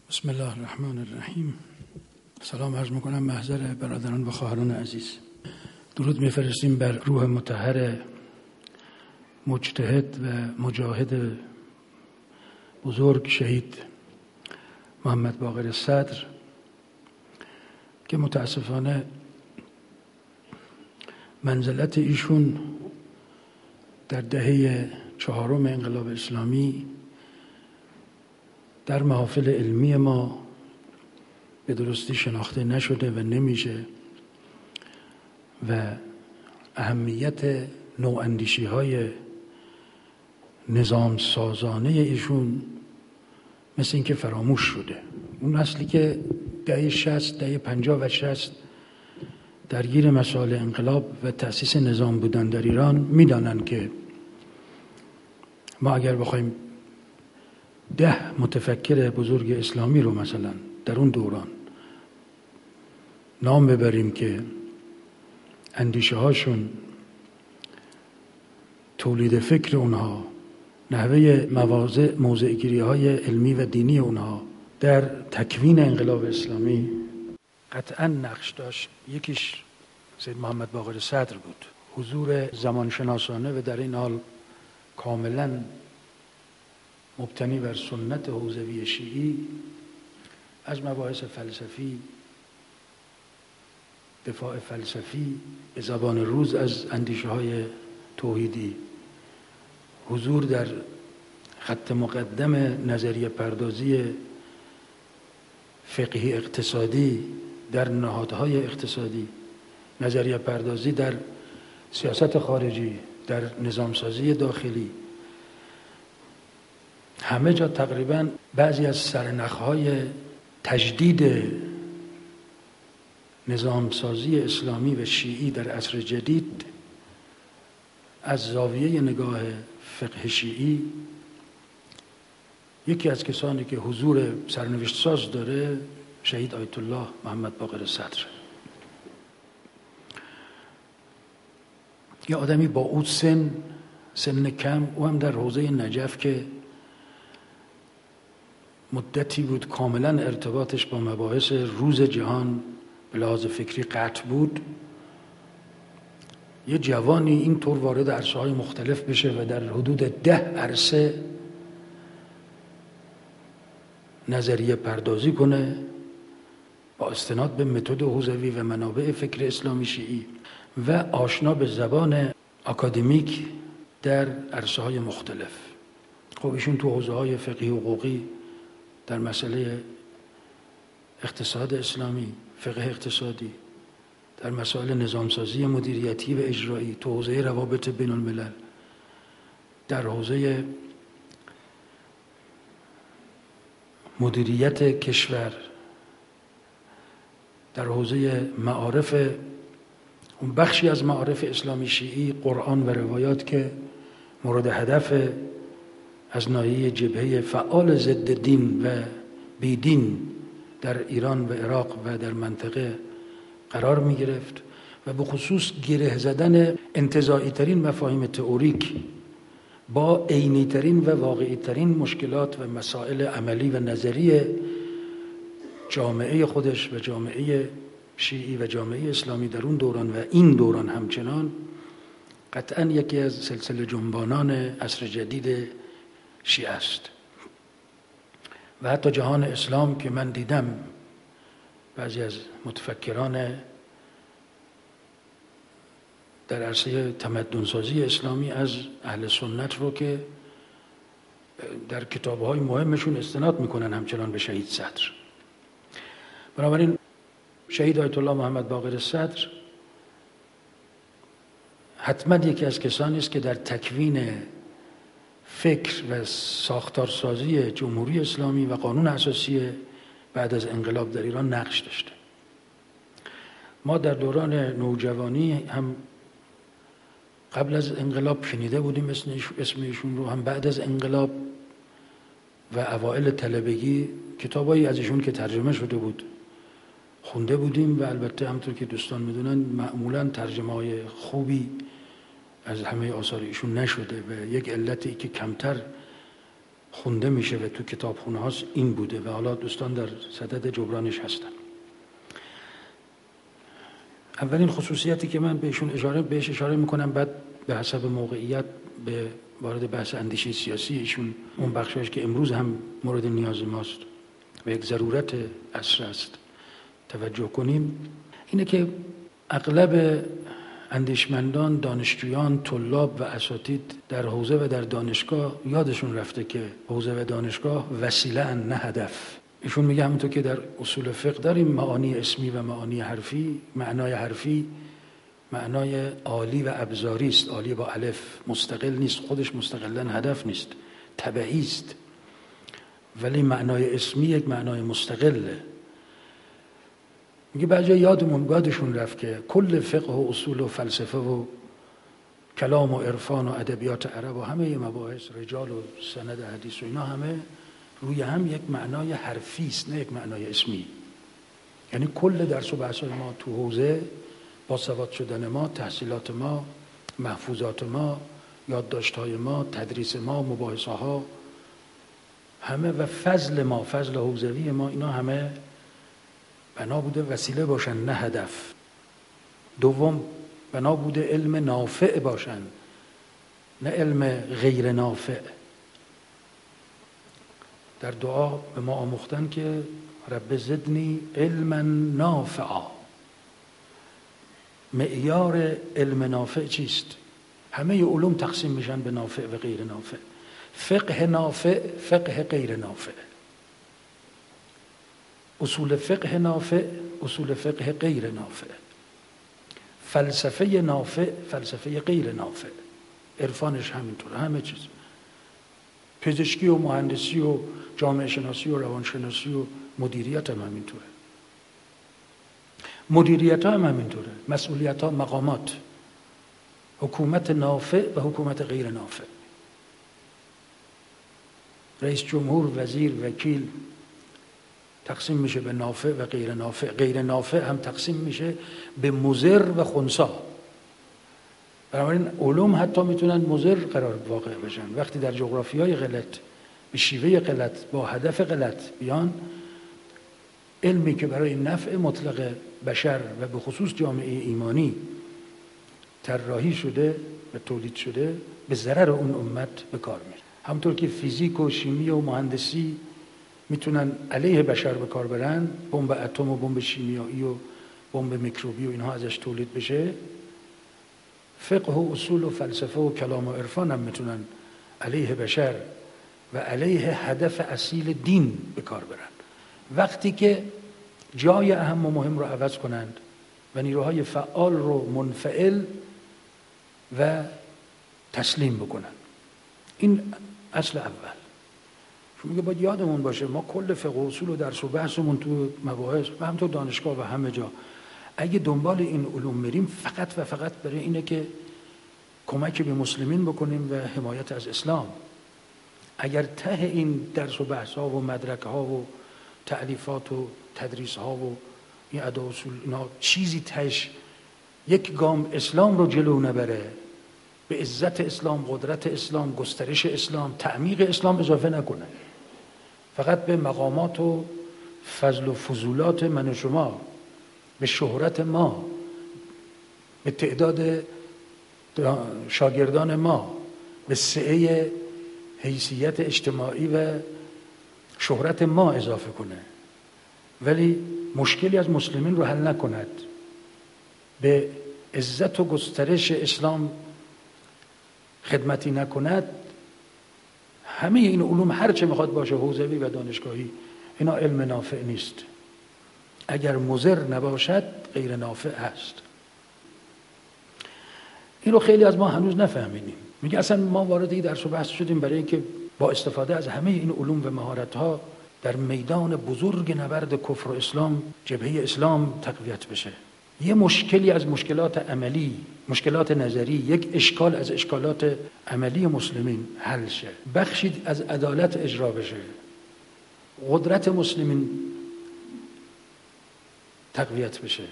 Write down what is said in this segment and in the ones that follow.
بسم الله الرحمن الرحیم. سلام عرض میکنم محضر برادران و خواهران عزیز. درود میفرستیم بر روح مطهر مجتهد و مجاهد بزرگ شهید محمد باقر صدر که متاسفانه منزلت ایشون در دهه 4 انقلاب اسلامی در محافل علمی ما به درستی شناخته نشده و نمیشه و اهمیت نواندیشی‌های نظام سازانه ایشون مثل اینکه فراموش شده. اون نسلی که دهه 60 دهه 50 و 60 درگیر مسائل انقلاب و تأسیس نظام بودن در ایران میدانن که ما اگر بخوایم 10 متفکر بزرگ اسلامی رو مثلا در اون دوران نام ببریم که اندیشه هاشون، تولید فکر اونها، نحوه موضع گیری های علمی و دینی اونها در تکوین انقلاب اسلامی قطعا نقش داشت، یکیش سید محمد باقر صدر بود. حضور زمانشناسانه و در این حال کاملا مبتنی بر سنت حوزوی شیعی از مباحث فلسفی، دفاع فلسفی به زبان روز از اندیشه های توحیدی، حضور در خط مقدم نظریه پردازی فقهی اقتصادی در نهادهای اقتصادی، نظریه پردازی در سیاست خارجی، در نظامسازی داخلی، همه جا تقریبا بعضی از سرنخهای تجدید نظامسازی اسلامی و شیعی در عصر جدید از زاویه نگاه فقه شیعی یکی از کسانی که حضور سرنوشت ساز داره شهید آیت الله محمد باقر صدر. یه آدمی با اون سن کم، او هم در حوزه نجف که مدتی بود کاملا ارتباطش با مباحث روز جهان به لحاظ فکری قطع بود، یه جوانی اینطور وارد عرصه‌های مختلف بشه و در حدود 10 عرصه نظریه پردازی کنه با استناد به متد حوزوی و منابع فکر اسلامی شیعی و آشنا به زبان اکادمیک در عرصه‌های مختلف. خب ایشون تو حوزه‌های فقهی حقوقی، در مسئله اقتصاد اسلامی، فقه اقتصادی، در مسائل نظامسازی مدیریتی و اجرایی، تو حوزه روابط بین الملل، در حوزه مدیریت کشور، در حوزه معارف، اون بخشی از معارف اسلامی شیعی، قرآن و روایات که مورد هدف از ناحیه جبهه فعال ضد دین و بیدین در ایران و عراق و در منطقه قرار می گرفت و به خصوص گره زدن انتزاعی ترین مفاهیم تئوریک با عینی ترین و واقعی ترین مشکلات و مسائل عملی و نظری جامعه خودش و جامعه شیعی و جامعه اسلامی در اون دوران و این دوران همچنان قطعا یکی از سلسله جنبانان عصر جدید شیعه است. و حتی جهان اسلام که من دیدم بعضی از متفکران در عرصه تمدنسازی اسلامی از اهل سنت رو که در کتاب‌های مهمشون استناد میکنن همچنان به شهید صدر. بنابراین شهید آیت الله محمد باقر صدر حتما یکی از کسانی است که در تکوین فکر و ساختارسازی جمهوری اسلامی و قانون اساسی بعد از انقلاب در ایران نقش داشته. ما در دوران نوجوانی هم قبل از انقلاب شنیده بودیم اسم ایشون رو، هم بعد از انقلاب و اوائل طلبگی کتابایی از ایشون که ترجمه شده بود خونده بودیم و البته همونطور که دوستان میدونن معمولا ترجمه های خوبی از همه آثار ایشون نشده و یک علتی که کمتر خونده میشه و تو کتابخونه هاست این بوده و حالا دوستان در صدد جبرانش هستن. اولین خصوصیتی که من بهش اشاره میکنم، بعد به حسب موقعیت به وارد بحث اندیشه سیاسی ایشون، اون بخشش که امروز هم مورد نیاز ماست و یک ضرورت عصر است توجه کنیم، اینه که اغلب اندیشمندان، دانشجویان، طلاب و اساتید در حوزه و در دانشگاه یادشون رفته که حوزه و دانشگاه وسیله ان نه هدف. ایشون میگه همونطور که در اصول فقه داریم معانی اسمی و معانی حرفی، معنای حرفی معنای عالی و ابزاری است، عالی با الف، مستقل نیست، خودش مستقلا هدف نیست، تبعی است. ولی معنای اسمی یک معنای مستقله. میگه بعضی یادشون رفت که کل فقه و اصول و فلسفه و کلام و عرفان و ادبیات عرب و همه مباحث رجال و سند حدیث و اینا همه روی هم یک معنای حرفی است، نه یک معنای اسمی. یعنی کل درس و بحث‌های ما تو حوزه، باسواد شدن ما، تحصیلات ما، محفوظات ما، یادداشت‌های ما، تدریس ما، مباحثه ها همه و فضل ما، فضل حوزوی ما، اینا همه بنا بوده وسیله باشن نه هدف. دوم بنا بوده علم نافع باشن نه علم غیر نافع. در دعا به ما آموختن که رب زدنی علما نافعا. معیار علم نافع چیست؟ همه علوم تقسیم میشن به نافع و غیر نافع. فقه نافع، فقه غیر نافع. اصول فقه نافع، اصول فقه غیر نافع. فلسفه نافع، فلسفه غیر نافع. عرفانش همینطوره، همه چیز. پزشکی و مهندسی و جامعه شناسی و روانشناسی و مدیریت هم همینطوره. مدیریت هم همینطوره. مسئولیت ها، مقامات. حکومت نافع و حکومت غیر نافع. رئیس جمهور، وزیر، وکیل تقسیم میشه به نافع و غیر نافع. غیر نافع هم تقسیم میشه به مضر و خنثی. بنابراین علوم حتی میتونن مضر قرار واقع بشن. وقتی در جغرافیای غلط، به شیوه غلط، با هدف غلط بیان، علمی که برای نفع مطلق بشر و به خصوص جامعه ایمانی طراحی شده و تولید شده، به ضرر اون امت به کار میره. همونطور که فیزیک و شیمی و مهندسی میتونن علیه بشر به کار برن، بمب اتم و بمب شیمیایی و بمب میکروبی و اینها ازش تولید بشه، فقه و اصول و فلسفه و کلام و عرفان هم میتونن علیه بشر و علیه هدف اصیل دین به کار برن. وقتی که جای اهم و مهم رو عوض کنند و نیروهای فعال رو منفعل و تسلیم بکنن. این اصل اول. چون میگه باید یادمون باشه ما کل فقه و اصول و درس و بحثمون تو مباحث و همینطور دانشگاه و همه جا اگه دنبال این علوم میریم فقط و فقط برای اینه که کمک به مسلمین بکنیم و حمایت از اسلام. اگر ته این درس و بحث ها و مدرک ها و تألیفات و تدریس ها و این ادا اصول اینا چیزی تهش یک گام اسلام رو جلو نبره، به عزت اسلام، قدرت اسلام، گسترش اسلام، تعمیق اسلام اضافه نکنه، فقط به مقامات و فضل و فضولات من و شما، به شهرت ما، به تعداد شاگردان ما، به سعه حیثیت اجتماعی و شهرت ما اضافه کنه، ولی مشکلی از مسلمین رو حل نکند، به عزت و گسترش اسلام خدمتی نکند، همه این علوم هر چه میخواد باشه حوزوی و دانشگاهی، اینا علم نافع نیست. اگر مضر نباشد غیر نافع هست. این رو خیلی از ما هنوز نفهمیدیم. میگه اصلا ما وارد این درس و بحث شدیم برای اینکه با استفاده از همه این علوم و مهارت‌ها در میدان بزرگ نبرد کفر و اسلام جبهه اسلام تقویت بشه. یه مشکلی از مشکلات عملی، مشکلات نظری، یک اشکال از اشکالات عملی مسلمین حل شه، بخشی از عدالت اجرا بشه، قدرت مسلمین تقویت بشه،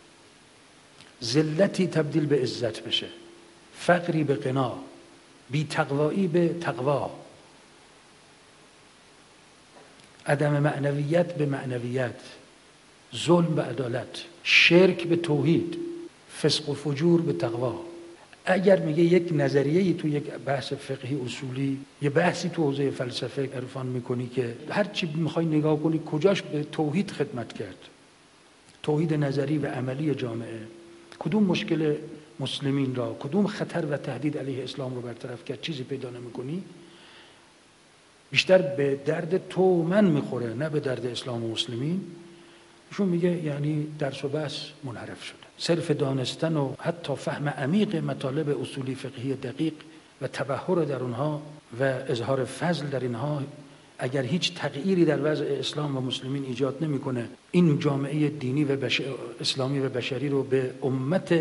ذلتی تبدیل به عزت بشه، فقری به غنا، بی تقوایی به تقوا، عدم معنویت به معنویت، ظلم به عدالت، شرک به توحید، فسق و فجور به تقوا. اگر میگه یک نظریه‌ای تو یک بحث فقهی اصولی، یه بحثی تو حوزه فلسفه عرفان میکنی که هر چی میخوای نگاه کنی کجاش به توحید خدمت کرد، توحید نظری و عملی جامعه، کدوم مشکل مسلمین را، کدوم خطر و تهدید علیه اسلام رو برطرف کرد، چیزی پیدا نمیکنی. بیشتر به درد تو من میخوره نه به درد اسلام و مسلمین. ایشون میگه یعنی درس و بحث منحرف شده. صرف دانستن و حتی فهم عمیق مطالب اصولی فقهی دقیق و تبحر در اونها و اظهار فضل در اینها اگر هیچ تغییری در وضع اسلام و مسلمین ایجاد نمیکنه، این جامعه دینی و اسلامی و بشری رو به امت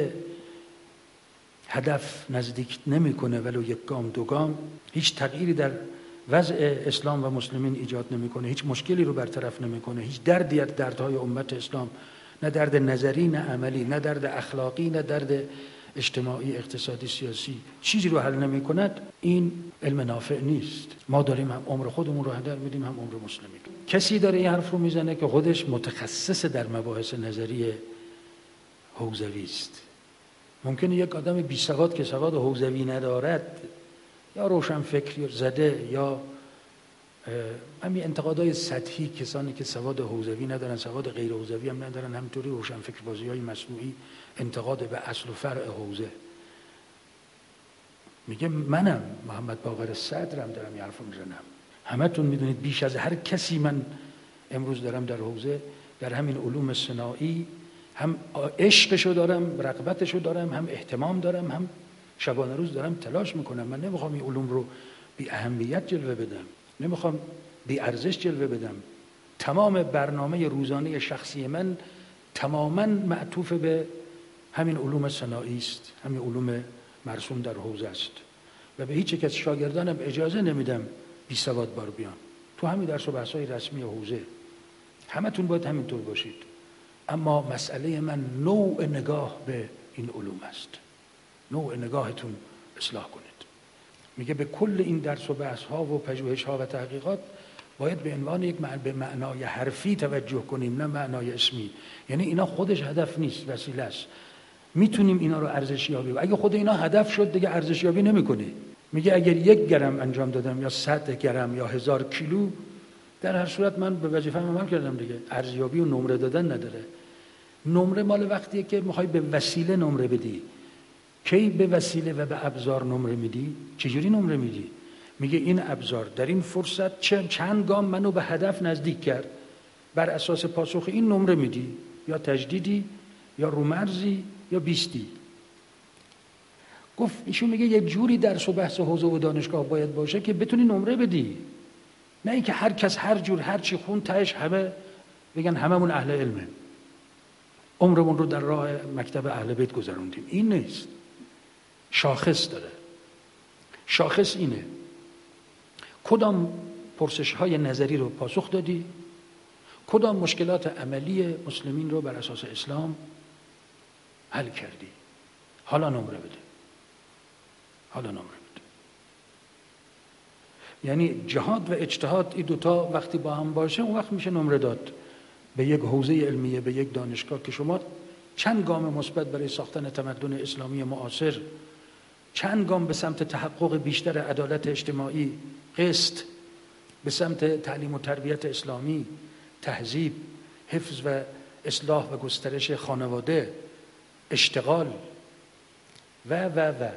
هدف نزدیک نمیکنه ولو یک گام دو گام، هیچ تغییری در وضع اسلام و مسلمین ایجاد نمیکنه، هیچ مشکلی رو برطرف نمیکنه، هیچ دردی از دردهای امت اسلام، نه درد نظری نه عملی، نه درد اخلاقی نه درد اجتماعی اقتصادی سیاسی، چیزی رو حل نمیکند، این علم نافع نیست. ما داریم هم عمر خودمون رو هدر میدیم هم عمر مسلمین. کسی داره این حرف رو میزنه که خودش متخصص در مباحث نظری حوزوی است. ممکنه یک آدم بی سواد که سواد حوزوی ندارد یا روشن فکری زده یا همین انتقادهای سطحی، کسانی که سواد حوزوی ندارن، سواد غیر حوزوی هم ندارن، همینطوری روشن فکر بازی‌های مصنوعی، انتقاد به اصل و فرع حوزه. میگه منم محمد باقر صدرم دارم این حرفو میزنم. همتون میدونید بیش از هر کسی من امروز دارم در حوزه، در همین علوم صناعی هم عشقشو دارم، رغبتشو دارم، هم اهتمام دارم، هم شبانه روز دارم تلاش میکنم. من نمیخوام این علوم رو بی اهمیت جلوه بدم، نمیخوام بی ارزش جلوه بدم. تمام برنامه روزانه شخصی من تماما معطوف به همین علوم صناعی است، همین علوم مرسوم در حوزه است و به هیچ یک از شاگردانم اجازه نمیدم بی سواد بار بیان تو همین درس و بحث‌های رسمی حوزه. همتون باید همینطور باشید، اما مسئله من نوع نگاه به این علوم است. نوع نگاهتون اصلاح کنید. میگه به کل این درس و بحث ها و پژوهش ها و تحقیقات باید به عنوان یک به معنای حرفی توجه کنیم، نه معنای اسمی. یعنی اینا خودش هدف نیست، وسیله است. میتونیم اینا رو ارزشیابی و اگه خود اینا هدف شد دیگه ارزشیابی نمیکنه. میگه اگر 1 گرم انجام دادم یا 100 گرم یا 1000 کیلو، در هر صورت من به وظیفه‌ام عمل کردم دیگه. ارزیابی و نمره دادن نداره. نمره مال وقتیه که میخوای به وسیله نمره بدی. کی به وسیله و به ابزار نمره میدی؟ چجوری نمره میدی؟ میگه این ابزار در این فرصت چند گام منو به هدف نزدیک کرد، بر اساس پاسخ این نمره میدی، یا تجدیدی یا رومرزی یا بیستی. گفت ایشون میگه یه جوری درس و بحث حوزه و دانشگاه باید باشه که بتونی نمره بدی، نه اینکه هر کس هر جور هر چی خون تهش همه بگن هممون اهل علمه، عمرمون رو در راه مکتب اهل بیت گذروندیم. این نیست. شاخص داره. شاخص اینه کدام پرسش های نظری رو پاسخ دادی، کدام مشکلات عملی مسلمین رو بر اساس اسلام حل کردی، حالا نمره بده. حالا نمره بده. یعنی جهاد و اجتهاد این دوتا وقتی با هم باشه اون وقت میشه نمره داد به یک حوزه علمیه، به یک دانشگاه که شما چند گام مثبت برای ساختن تمدن اسلامی معاصر، چند گام به سمت تحقق بیشتر عدالت اجتماعی، قسط، به سمت تعلیم و تربیت اسلامی، تهذیب، حفظ و اصلاح و گسترش خانواده، اشتغال و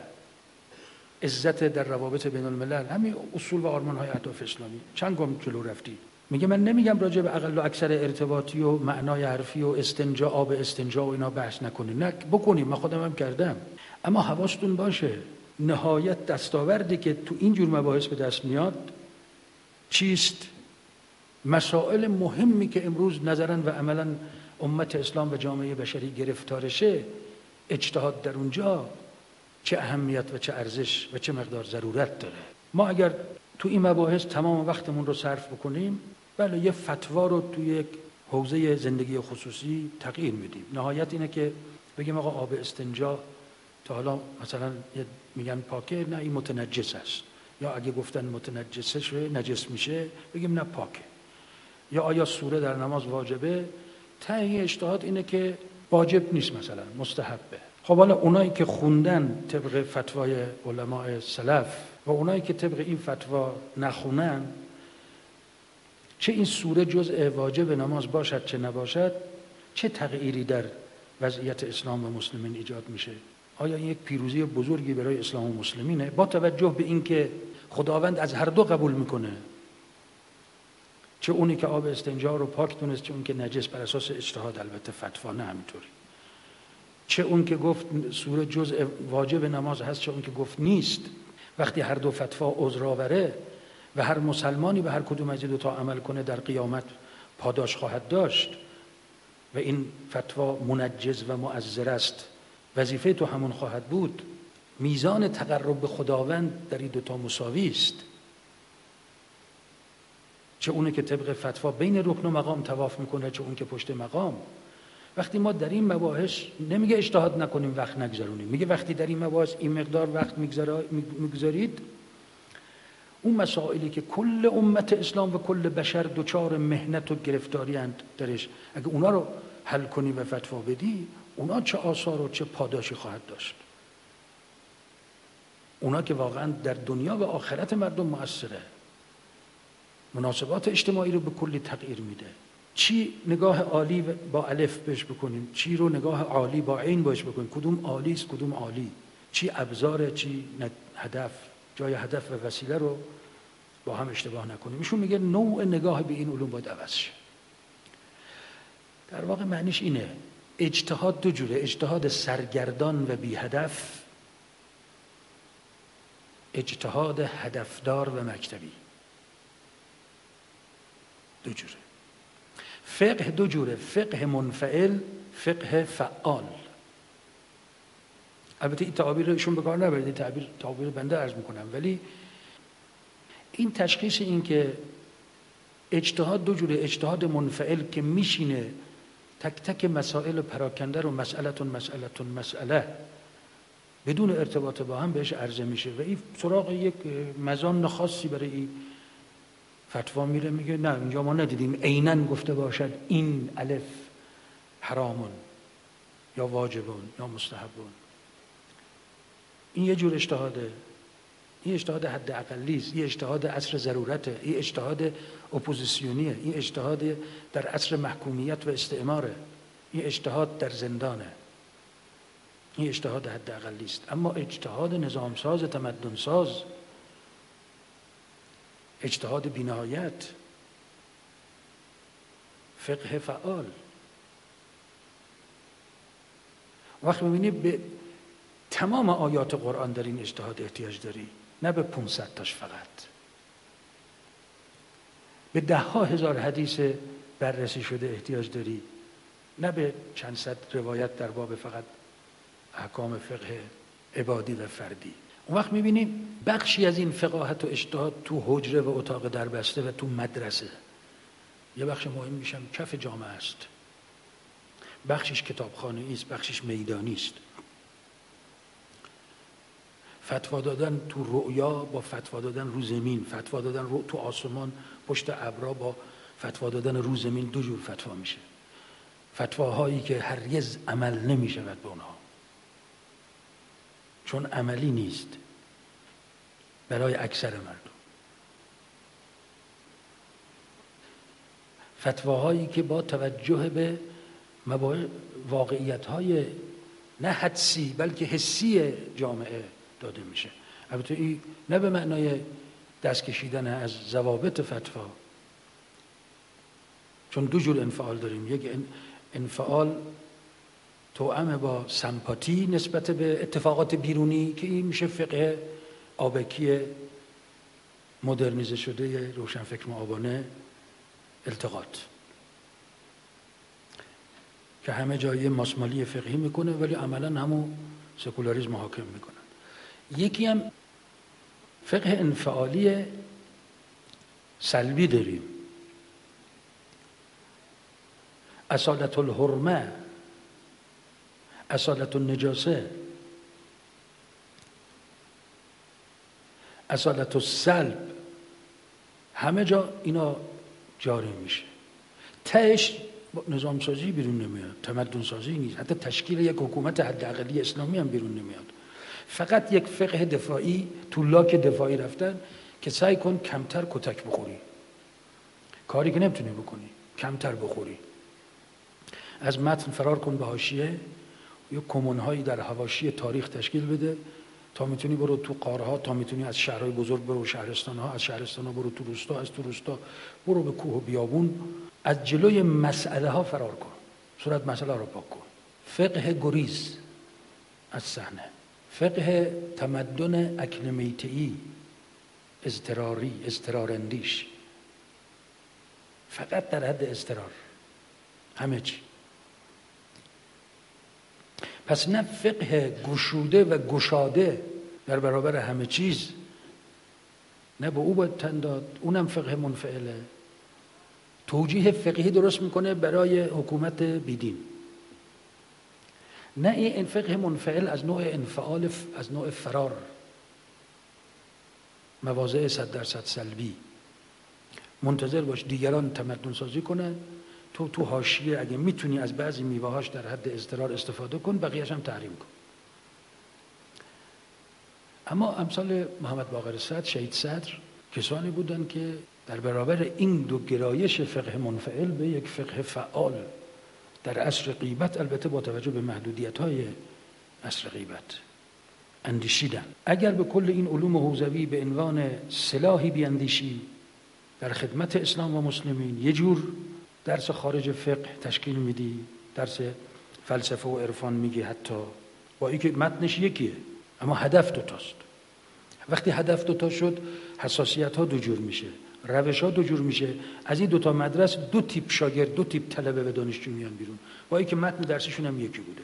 عزت در روابط بین الملل، همین اصول و آرمان‌های اهداف اسلامی. چند گام جلو رفتی. میگه من نمیگم راجع به اقل و اکثر ارتباطی و معنای حرفی و استنجا، آب استنجا و اینا بحث نکنید، نه بکنیم، من خودم هم کردم، اما حواستون باشه نهایت دستاوردی که تو این جور مباحث به دست میاد چیست؟ مسائل مهمی که امروز نظرا و عملا امت اسلام و جامعه بشری گرفتارشه، اجتهاد در اونجا چه اهمیت و چه ارزش و چه مقدار ضرورت داره. ما اگر تو این مباحث تمام وقتمون رو صرف بکنیم، بله یه فتوا رو توی یک حوزه زندگی خصوصی تغییر میدیم. نهایت اینه که بگیم آقا آب استنجا تا حالا مثلا میگن پاکه، نه این متنجس است، یا اگه گفتن متنجسه شده نجس میشه بگیم نه پاکه. یا آیا سوره در نماز واجبه؟ ته اجتهاد اینه که واجب نیست، مثلا مستحبه. خب حالا اونایی که خوندن طبق فتوای علماء سلف و اونایی که طبق این فتوا نخونن، چه این سوره جزء واجب نماز باشد چه نباشد، چه تغییری در وضعیت اسلام و مسلمین ایجاد میشه؟ آیا این یک پیروزی بزرگی برای اسلام و مسلمینه؟ با توجه به اینکه خداوند از هر دو قبول میکنه، چه اونی که آب استنجا رو پاک دونست، چه اون که نجس، بر اساس اجتهاد البته، فتوا نه همینطوری، چه اون که گفت سوره جزء واجب نماز هست، چه اون که گفت نیست. وقتی هر دو فتوا عذرآوره و هر مسلمانی به هر کدوم از این دو تا عمل کنه در قیامت پاداش خواهد داشت و این فتوا منجز و مؤثر است، وظیفه تو همون خواهد بود. میزان تقرب به خداوند در این دو تا مساوی است. چه اونه که طبق فتوا بین رکن و مقام طواف میکنه، چه اون که پشت مقام. وقتی ما در این مباحث نمیگه اجتهاد نکنیم وقت نگذرونیم، میگه وقتی در این مباحث این مقدار وقت میگذارید، اون مسائلی که کل امت اسلام و کل بشر دوچار مهنت و گرفتاری اند درش، اگه اونا رو حل کنی و فتوا بدی، اونا چه آثار و چه پاداشی خواهد داشت؟ اونا که واقعا در دنیا و آخرت مردم مؤثره، مناسبات اجتماعی رو به کلی تغییر میده. چی نگاه عالی با الف بهش بکنیم، چی رو نگاه عالی با عین بهش بکنیم، کدوم عالی است کدوم عالی، چی ابزاره چی هدف، جای هدف و وسیله رو با هم اشتباه نکنیم. ایشون میگه نوع نگاه به این علوم باید عوض شه. در واقع معنیش اینه، اجتهاد دو جوره، اجتهاد سرگردان و بی هدف، اجتهاد هدفدار و مکتبی. دو جوره. فقه دو جوره، فقه منفعل، فقه فعال. البته این تعابیر ایشون به کار نبرید، تعابیر بنده عرض میکنم، ولی این تشخیص این که اجتهاد دو جوره، اجتهاد منفعل که میشینه تک تک مسائل پراکنده رو مسئله بدون ارتباط با هم بهش عرضه میشه و این سراغ یک مزان خاصی برای این فتوا میره، میگه نه اینجا ما ندیدیم عیناً گفته باشد این الف حرامون یا واجبون یا مستحبون. این یه جور اجتهاده، این اجتهاد حد اقلی است، این اجتهاد عصر ضرورته، این اجتهاد اپوزیسیونیه، این اجتهاد در عصر محکومیت و استعماره، این اجتهاد در زندانه، این اجتهاد حد اقلی است. اما اجتهاد نظامساز تمدنساز، اجتهاد بی‌نهایت، فقه فعال. وقت می‌بینی به تمام آیات قرآن در این اجتهاد احتیاج داری، نه به 500 تاش فقط، به 10,000 حدیث بررسی شده احتیاج داری، نه به چند صد روایت در باب فقط احکام فقه عبادی و فردی. اون وقت می‌بینیم بخشی از این فقاهت و اجتهاد تو حجره و اتاق دربسته و تو مدرسه، یه بخش مهم میشم کف جامعه است، بخشش کتابخانه‌ای است، بخشش میدانی است. فتوا دادن تو رؤیا با فتوا دادن رو زمین، فتوا دادن تو آسمان پشت ابرا با فتوا دادن رو زمین، دو جور فتوا میشه. فتواهایی که هرگز عمل نمی‌شود به اونها، چون عملی نیست برای اکثر مردم. فتواهایی که با توجه به واقعیت‌های نه حدسی بلکه حسی جامعه داده میشه. البته این نه به معنای دست کشیدن از ضوابط فتوا، چون دو جور انفعال داریم، یک انفعال توأم با سمپاتی نسبت به اتفاقات بیرونی که این میشه فقه آبکی مدرنیزه شده روشنفکر مآبانه التقاط، که همه جایی ماسمالی فقهی میکنه ولی عملا همون سکولاریسم حاکم میکنن. یکی هم فقه انفعالی سلبی داریم، اصالت الحرمه، اصالت النجاسه، اصالت السلب، همه جا اینا جاری میشه. تهش نظام سازی بیرون نمیاد، تمدن سازی نیست، حتی تشکیل یک حکومت حداقلی اسلامی هم بیرون نمیاد. فقط یک فقه دفاعی، تو لاک دفاعی رفتن که سعی کن کمتر کتک بخوری، کاری که نمیتونی بکنی، کمتر بخوری. از متن فرار کن به حاشیه، یا کمون‌هایی در حواشی تاریخ تشکیل بده تا میتونی برو تو قارها، تا میتونی از شهرهای بزرگ برو شهرستان‌ها، از شهرستان‌ها برو تو روستا، از تو روستا برو به کوه و بیابون. از جلوی مسئله ها فرار کن، صورت مسئله رو پاک کن. فقه گریز از صحنه، فقه تمدن اکلمیتئی، اضطراری، اضطراراندیش، فقط در حد اضطرار همه چی. پس نه فقه گشوده و گشاده در برابر همه چیز، نه به او باید تن داد، اونم فقه منفعله. توجیه فقهی درست میکنه برای حکومت بیدین، نه این فقه منفعل از نوع انفعال، از نوع فرار، مواضع 100% سلبی. منتظر باش دیگران تمدن سازی کنن، تو حاشیه اگه میتونی از بعضی میوه‌هاش در حد اضطرار استفاده کن، بقیه‌اش هم تحریم کن. اما امثال محمد باقر صدر، شهید صدر، کسانی بودن که در برابر این دو گرایش فقه منفعل به یک فقه فعال در عصر غیبت، البته با توجه به محدودیت‌های عصر غیبت، اندیشیدن. اگر به کل این علوم حوزوی به عنوان سلاحی بیاندیشی در خدمت اسلام و مسلمین، یه جور درس خارج فقه تشکیل میدی، درس فلسفه و عرفان میگی، حتی با اینکه متنش یکیه اما هدف دوتاست. وقتی هدف دوتا شد، حساسیت ها دو جور میشه، روش ها دو جور میشه. از این دوتا مدرسه دو تیپ شاگرد، دو تیپ طلبه و دانشجو میان بیرون، با اینکه متن درسشون هم یکی بوده.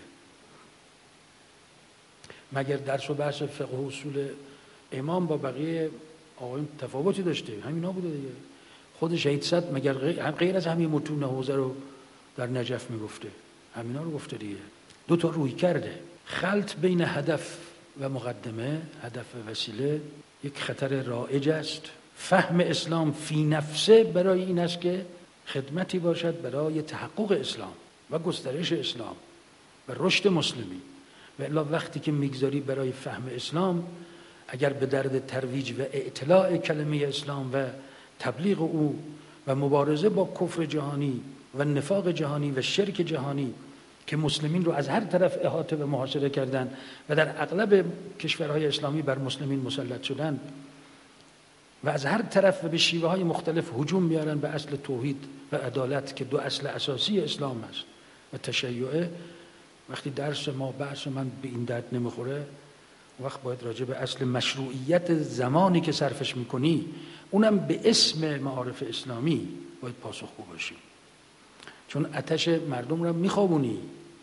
مگر درس و بحث فقه و اصول امام با بقیه آقایون تفاوتی داشته؟ همینا بوده دیگه. خود شهید صدر مگر غیر از همین متون حوزه رو در نجف میگفته؟ همینا رو گفته دیگه. دو تا روی کرده، خلط بین هدف و مقدمه، هدف و وسیله، یک خطر رایج است. فهم اسلام فی نفسه برای این است که خدمتی باشد برای تحقق اسلام و گسترش اسلام و رشد مسلمین. و الا وقتی که میگذاری برای فهم اسلام، اگر به درد ترویج و اطلاع کلمه اسلام و تبلیغ او و مبارزه با کفر جهانی و نفاق جهانی و شرک جهانی که مسلمین رو از هر طرف احاطه و محاصره کردن و در اغلب کشورهای اسلامی بر مسلمین مسلط شدن و از هر طرف و به شیوه‌های مختلف هجوم میارن به اصل توحید و عدالت که دو اصل اساسی اسلام است و تشیعه، وقتی درس ما بحث من به این درد نمیخوره، وقت باید راجع به اصل مشروعیت زمانی که صرفش میکنی، اونم به اسم معارف اسلامی، باید پاسخگو باشی. چون آتش مردم رو میخوابونی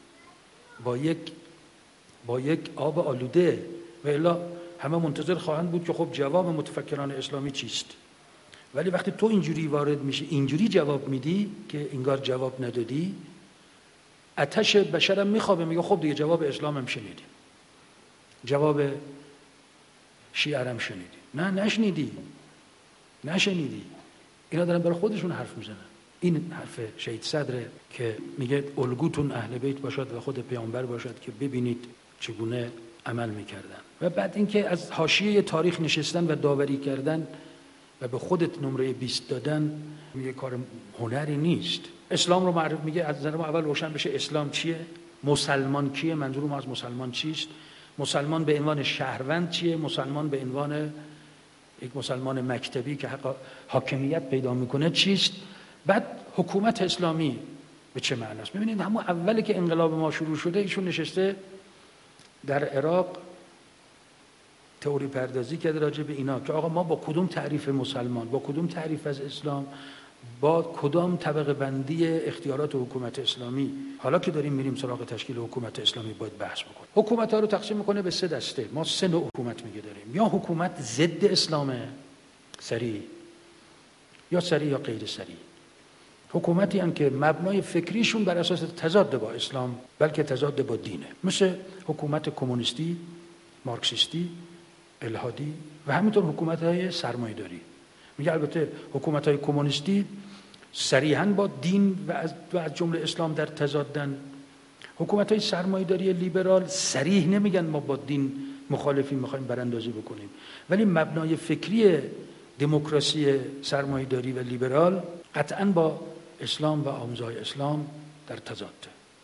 با یک آب آلوده، و الا همه منتظر خواهند بود که خب جواب متفکران اسلامی چیست. ولی وقتی تو اینجوری وارد میشی، اینجوری جواب میدی که انگار جواب ندادی، آتش بشرم میخوابه، میگه خب دیگه جواب اسلام هم شنیدی، جواب شیعه هم شنیدی. نه، نشنیدی. اینا دارن برای خودشون حرف میزنن. این حرف شهید صدره که میگه الگوتون اهل بیت باشد و خود پیامبر باشد که ببینید چگونه عمل میکردن. و بعد اینکه از حاشیه تاریخ نشستن و داوری کردن و به خودت نمره 20 دادن، میگه کار هنری نیست. اسلام رو معرفی میگه، از نظر ما اول روشن بشه اسلام چیه، مسلمان کیه، منظور ما از مسلمان چیست، مسلمان به عنوان شهروند چیه، مسلمان به عنوان یک مسلمان مکتبی که حاکمیت پیدا میکنه چیست، بعد حکومت اسلامی به چه معنی است. ببینید همون اولی که انقلاب ما شروع شده، ایشون نشسته در عراق تئوری پردازی کرده راجع به اینا که آقا ما با کدوم تعریف مسلمان، با کدوم تعریف از اسلام، با کدام طبقه بندی اختیارات حکومت اسلامی، حالا که داریم میریم سراغ تشکیل حکومت اسلامی باید بحث بکنیم. حکومت ها رو تقسیم میکنه به 3 دسته. ما 3 نوع حکومت میگه داریم: یا حکومت ضد اسلامه، صریح، یا صریح یا غیر صریح. حکومتی هم که مبنای فکریشون بر اساس تضاد با اسلام بلکه تضاد با دینه، مثل حکومت کمونیستی، مارکسیستی، الحادی و همینطور حکومت‌های سرمایه‌داری. میگه البته حکومت‌های کمونیستی صریحاً با دین و از جمله اسلام در تضادن. حکومت‌های سرمایه‌داری لیبرال صریح نمیگن ما با دین مخالفیم، می‌خوایم براندازی بکنیم، ولی مبنای فکری دموکراسی سرمایه‌داری و لیبرال قطعاً با اسلام و آموزه‌های اسلام در تضاده.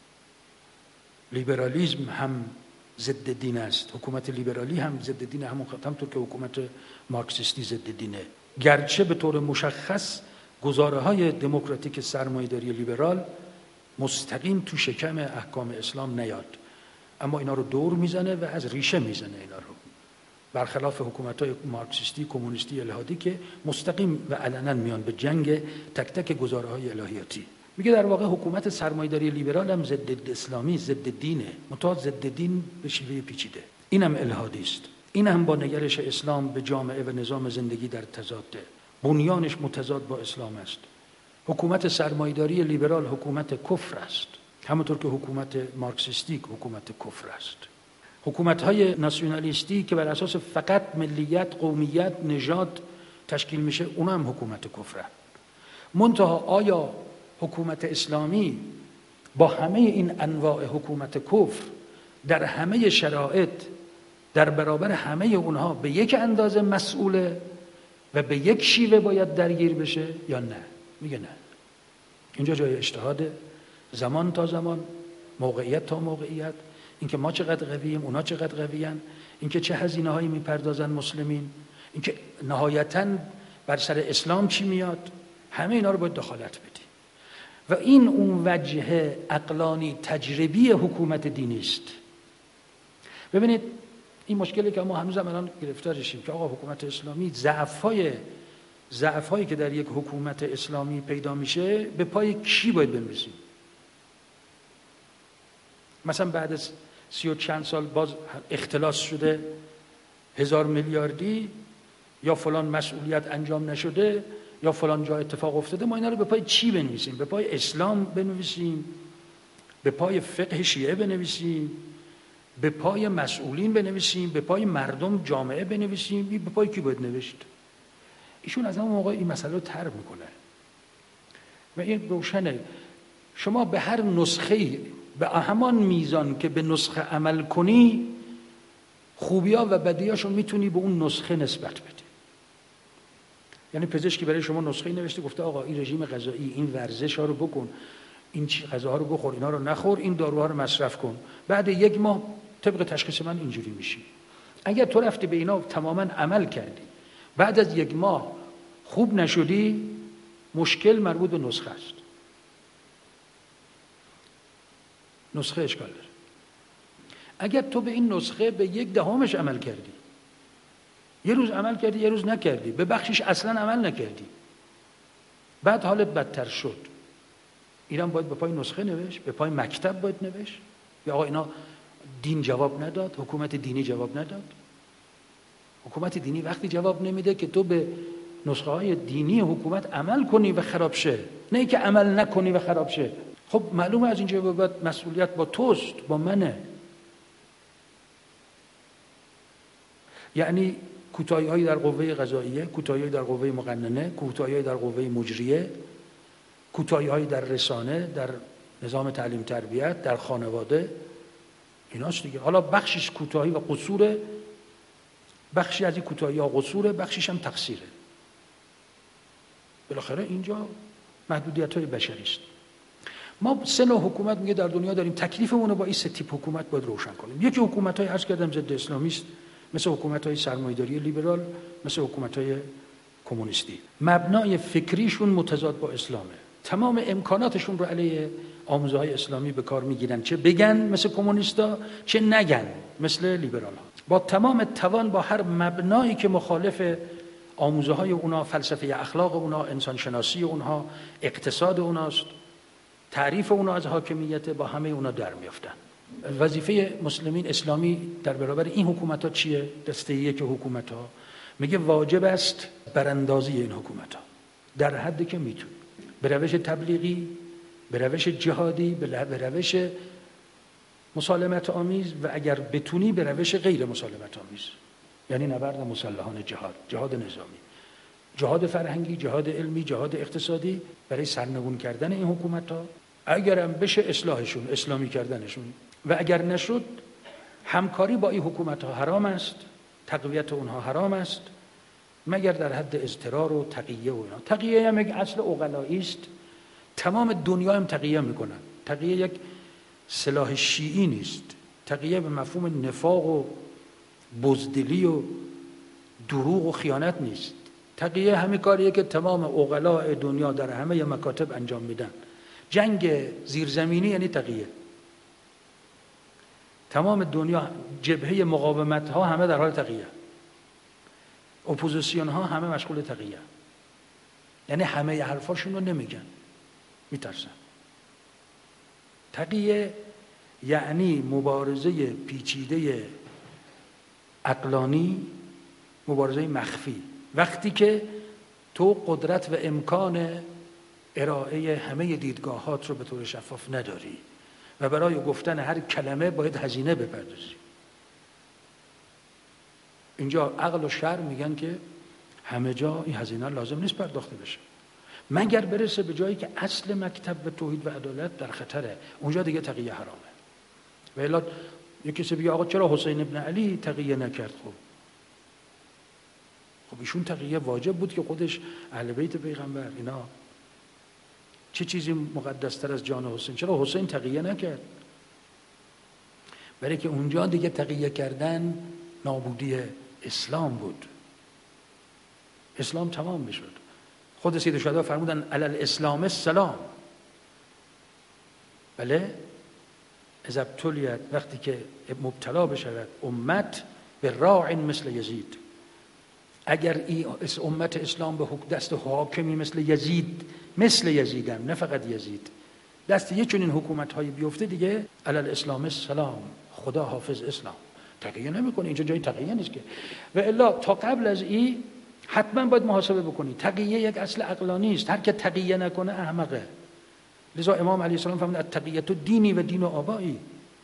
لیبرالیسم هم ضد دین است، حکومت لیبرالی هم ضد دین، همونطور که حکومت مارکسیستی ضد دینه، گرچه به طور مشخص گزاره‌های دموکراتیک سرمایه‌داری لیبرال مستقیم تو شکم احکام اسلام نیاد، اما اینا رو دور میزنه و از ریشه میزنه اینا رو، برخلاف حکومت‌های مارکسیستی، کمونیستی، الهادی که مستقیم و علنا میان به جنگ تک تک گزاره‌های الهیاتی. میگه در واقع حکومت سرمایه‌داری لیبرال هم ضد اسلامی، ضد دینه، منتها ضد دین به شیوه پیچیده. اینم الهادی است. این هم با نگرش اسلام به جامعه و نظام زندگی در تضاده. بنیانش متضاد با اسلام است. حکومت سرمایه‌داری لیبرال حکومت کفر است، همونطور که حکومت مارکسیستی حکومت کفر است. حکومت‌های ناسیونالیستی که بر اساس فقط ملیت، قومیت، نژاد تشکیل میشه، اونها هم حکومت کفرن. منتها آیا حکومت اسلامی با همه این انواع حکومت کفر در همه شرایط در برابر همه اونها به یک اندازه مسئوله و به یک شیوه باید درگیر بشه یا نه؟ میگه نه. اینجا جای اجتهاده، زمان تا زمان، موقعیت تا موقعیت، اینکه ما چقدر قوییم، اونا چقدر قویان، اینکه چه هزینه‌هایی میپردازن مسلمین، اینکه نهایتاً بر سر اسلام چی میاد، همه اینا رو باید دخالت بدی. و این اون وجه عقلانی تجربی حکومت دینی است. ببینید این مشکلی که ما هنوز الان گرفتارشیم که آقا حکومت اسلامی ضعف‌هایی که در یک حکومت اسلامی پیدا میشه به پای کی باید بنویسیم؟ مثلا بعد از 30 و چند سال باز اختلاس شده 1000 میلیاردی، یا فلان مسئولیت انجام نشده، یا فلان جا اتفاق افتاده، ما اینا رو به پای چی بنویسیم؟ به پای اسلام بنویسیم؟ به پای فقه شیعه بنویسیم؟ به پای مسئولین بنویسیم؟ به پای مردم جامعه بنویسیم؟ به پای کی باید نوشت؟ ایشون از همون موقع این مسئله رو طرح میکنه و این روشنه. شما به هر نسخه‌ای به همان میزان که به نسخه عمل کنی، خوبی‌ها و بدی‌هاشو میتونی به اون نسخه نسبت بدی. یعنی پزشکی برای شما نسخه‌ای نوشته، گفته آقا این رژیم غذایی، این ورزش‌ها رو بکن، این غذاها رو بخور، اینا رو نخور، این داروها رو مصرف کن، بعد 1 ماه طبق تشخیص من اینجوری میشی. اگر تو رفتی به اینا تماما عمل کردی، بعد از 1 ماه خوب نشدی، مشکل مربوط به نسخه است. نسخه اشکال داره. اگر تو به این نسخه به 1/10 عمل کردی، یه روز عمل کردی، یه روز نکردی، به بخشش اصلا عمل نکردی، بعد حالت بدتر شد، اینا باید به پای نسخه نوشت؟ به پای مکتب باید نوشت؟ یا آقا اینا دین جواب نداد، حکومت دینی جواب نداد؟ حکومت دینی وقتی جواب نمیده که تو به نسخه های دینی حکومت عمل کنی و خراب شه، نه اینکه عمل نکنی و خراب شه. خب معلومه از اینجا به بعد مسئولیت با توست، با منه. یعنی کوتاهی‌هایی در قوه قضاییه، کوتاهی‌هایی در قوه مقننه، کوتاهی‌هایی در قوه مجریه، کوتاهی‌هایی در رسانه، در نظام تعلیم تربیت، در خانواده، ایناست دیگه. حالا بخشش کوتاهی و قصور، بخشی از این کوتاهی‌ها قصور، بخشش هم تقصیره. بالاخره اینجا محدودیت‌های بشری است. ما 3 نوع حکومت میگه در دنیا داریم، تکلیفمون رو با این 3 تیپ حکومت باید روشن کنیم. یکی حکومت‌های عرض کردم ضد اسلامی است، مثل حکومت‌های سرمایه‌داری لیبرال، مثل حکومت‌های کمونیستی. مبنای فکریشون متضاد با اسلامه. تمام امکاناتشون رو علیه آموزه‌های اسلامی به کار میگیرن، چه بگن مثل کمونیستا، چه نگن مثل لیبرال‌ها. با تمام توان با هر مبنایی که مخالف آموزه‌های اونا، فلسفه اخلاق اونا، انسان شناسی اونها، اقتصاد اوناست، تعریف اونا از حاکمیت، با همه اونا در میافتن. وظیفه مسلمین اسلامی در برابر این حکومت‌ها چیه؟ دسته یک حکومت‌ها میگه واجب است براندازی این حکومت‌ها در حدی که میتونی، به روش تبلیغی، به روش جهادی، به روش مسالمت آمیز، و اگر بتونی به روش غیر مسالمت آمیز، یعنی نبرد مسلحانه، جهاد نظامی. جهاد فرهنگی، جهاد علمی، جهاد اقتصادی برای سرنگون کردن این حکومت‌ها، اگرم بشه اصلاحشون، اسلامی کردنشون، و اگر نشد همکاری با این حکومت‌ها حرام است، تقویت اونها حرام است، مگر در حد اضطرار و تقیه و اینا. تقیه هم یک اصل عقلایی است، تمام دنیا هم تقیه میکنن. تقیه یک سلاح شیعی نیست، تقیه به مفهوم نفاق و بزدلی و دروغ و خیانت نیست. تقیه همین کاریه که تمام عقلاء دنیا در همه مکاتب انجام میدن. جنگ زیرزمینی یعنی تقیه. تمام دنیا جبهه مقاومت ها همه در حال تقیه، اپوزیسیون ها همه مشغول تقیه، یعنی همه حرفاشون رو نمیگن، میترسن. تقیه یعنی مبارزه پیچیده عقلانی، مبارزه مخفی. وقتی که تو قدرت و امکان ارائه همه دیدگاهات رو به طور شفاف نداری و برای گفتن هر کلمه باید هزینه بپردازی. اینجا عقل و شرع میگن که همه جا این هزینه لازم نیست پرداخته بشه، مگر برسه به جایی که اصل مکتب و توحید و عدالت در خطره، اونجا دیگه تقیه حرامه. و الا یک کسی بگه آقا چرا حسین ابن علی تقیه نکرد؟ خب ایشون تقیه واجب بود که خودش اهل بیت پیغمبر، اینا چه چیزی مقدستر از جان حسین؟ چرا حسین تقیه نکرد؟ برای که اونجا دیگه تقیه کردن نابودی اسلام بود، اسلام تمام میشد. خود سید الشهدا فرمودن علی الاسلام السلام. بله، اذا ابتلیت، وقتی که مبتلا بشود امت به راع مثل یزید، اگر این امت اسلام به دست حاکمی مثل یزیدم، نه فقط یزید، دست یه چنین حکومت هایی بیفته، دیگه علی الاسلام السلام، خدا حافظ اسلام. تقیه نمیکنه، اینجا جای تقیه نیست که. و الا تا قبل از این حتما باید محاسبه بکنی. تقیه یک اصل عقلانی است، هر که تقیه نکنه احمقه. لذا امام علیه السلام فرمود التقیه دینی و دین آبایی،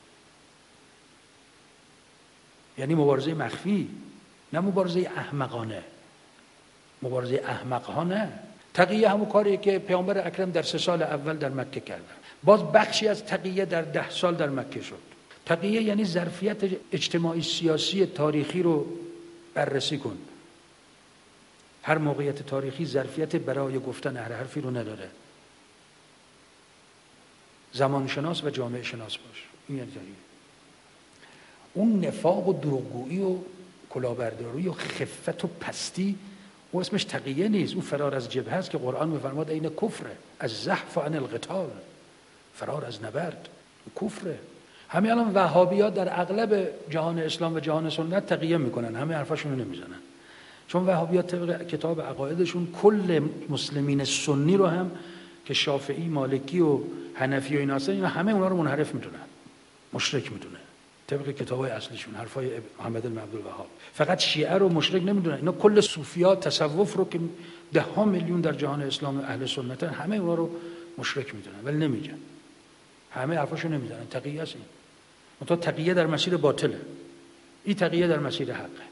یعنی مبارزه مخفی، نه مبارزه احمقانه. مبارزه احمق ها نه. تقیه همون کاریه که پیامبر اکرم در 3 سال اول در مکه کردن، باز بخشی از تقیه در 10 سال در مکه شد. تقیه یعنی ظرفیت اجتماعی سیاسی تاریخی رو بررسی کن. هر موقعیت تاریخی ظرفیت برای گفتن هر حرفی رو نداره. زمانشناس و جامعه شناس باش. این یعنی تقیه. اون نفاق و دروغگویی و کلاهبرداری و خفت و پستی، او اسمش تقیه نیست، اون فرار از جبهه است که قرآن میفرماد این کفره، از زحف عن القتال، فرار از نبرد، کفره. همین الان وهابیات در اغلب جهان اسلام و جهان سنت تقیه میکنن، همه حرفاشون رو نمیزنن، چون وهابیات طبق کتاب عقایدشون کل مسلمین سنی رو هم که شافعی، مالکی و حنفی و اینا هستن، اینا همه اونا رو منحرف میدونن، مشرک میدونن طبق کتابای اصلیشون، حرفای محمد بن عبدالوهاب. فقط شیعه رو مشرک نمیدونن، اینا کل صوفیات تصوف رو که 10 میلیون در جهان اسلام اهل سنتن، همه اونا رو مشرک میدونن ولی نمیگن، همه حرفاشو نمیزنن. تقیه است این. منتها تقیه در مسیر باطله، این تقیه در مسیر حقه.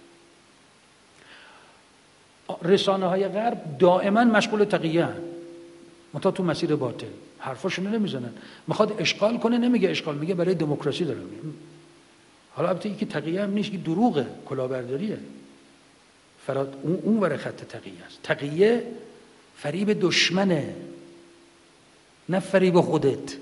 رسانه های غرب دائما مشغول تقیه هستند، منتها تو مسیر باطل، حرفاشو نمیزنن. میخواد اشغال کنه، نمیگه اشغال، میگه برای دموکراسی داره میگه. حالا البته این که تقیه هم نیست، این دروغه، کلاهبرداریه. فراد اون ور خط تقیه است. تقیه فریب دشمنه، نه فریب خودت.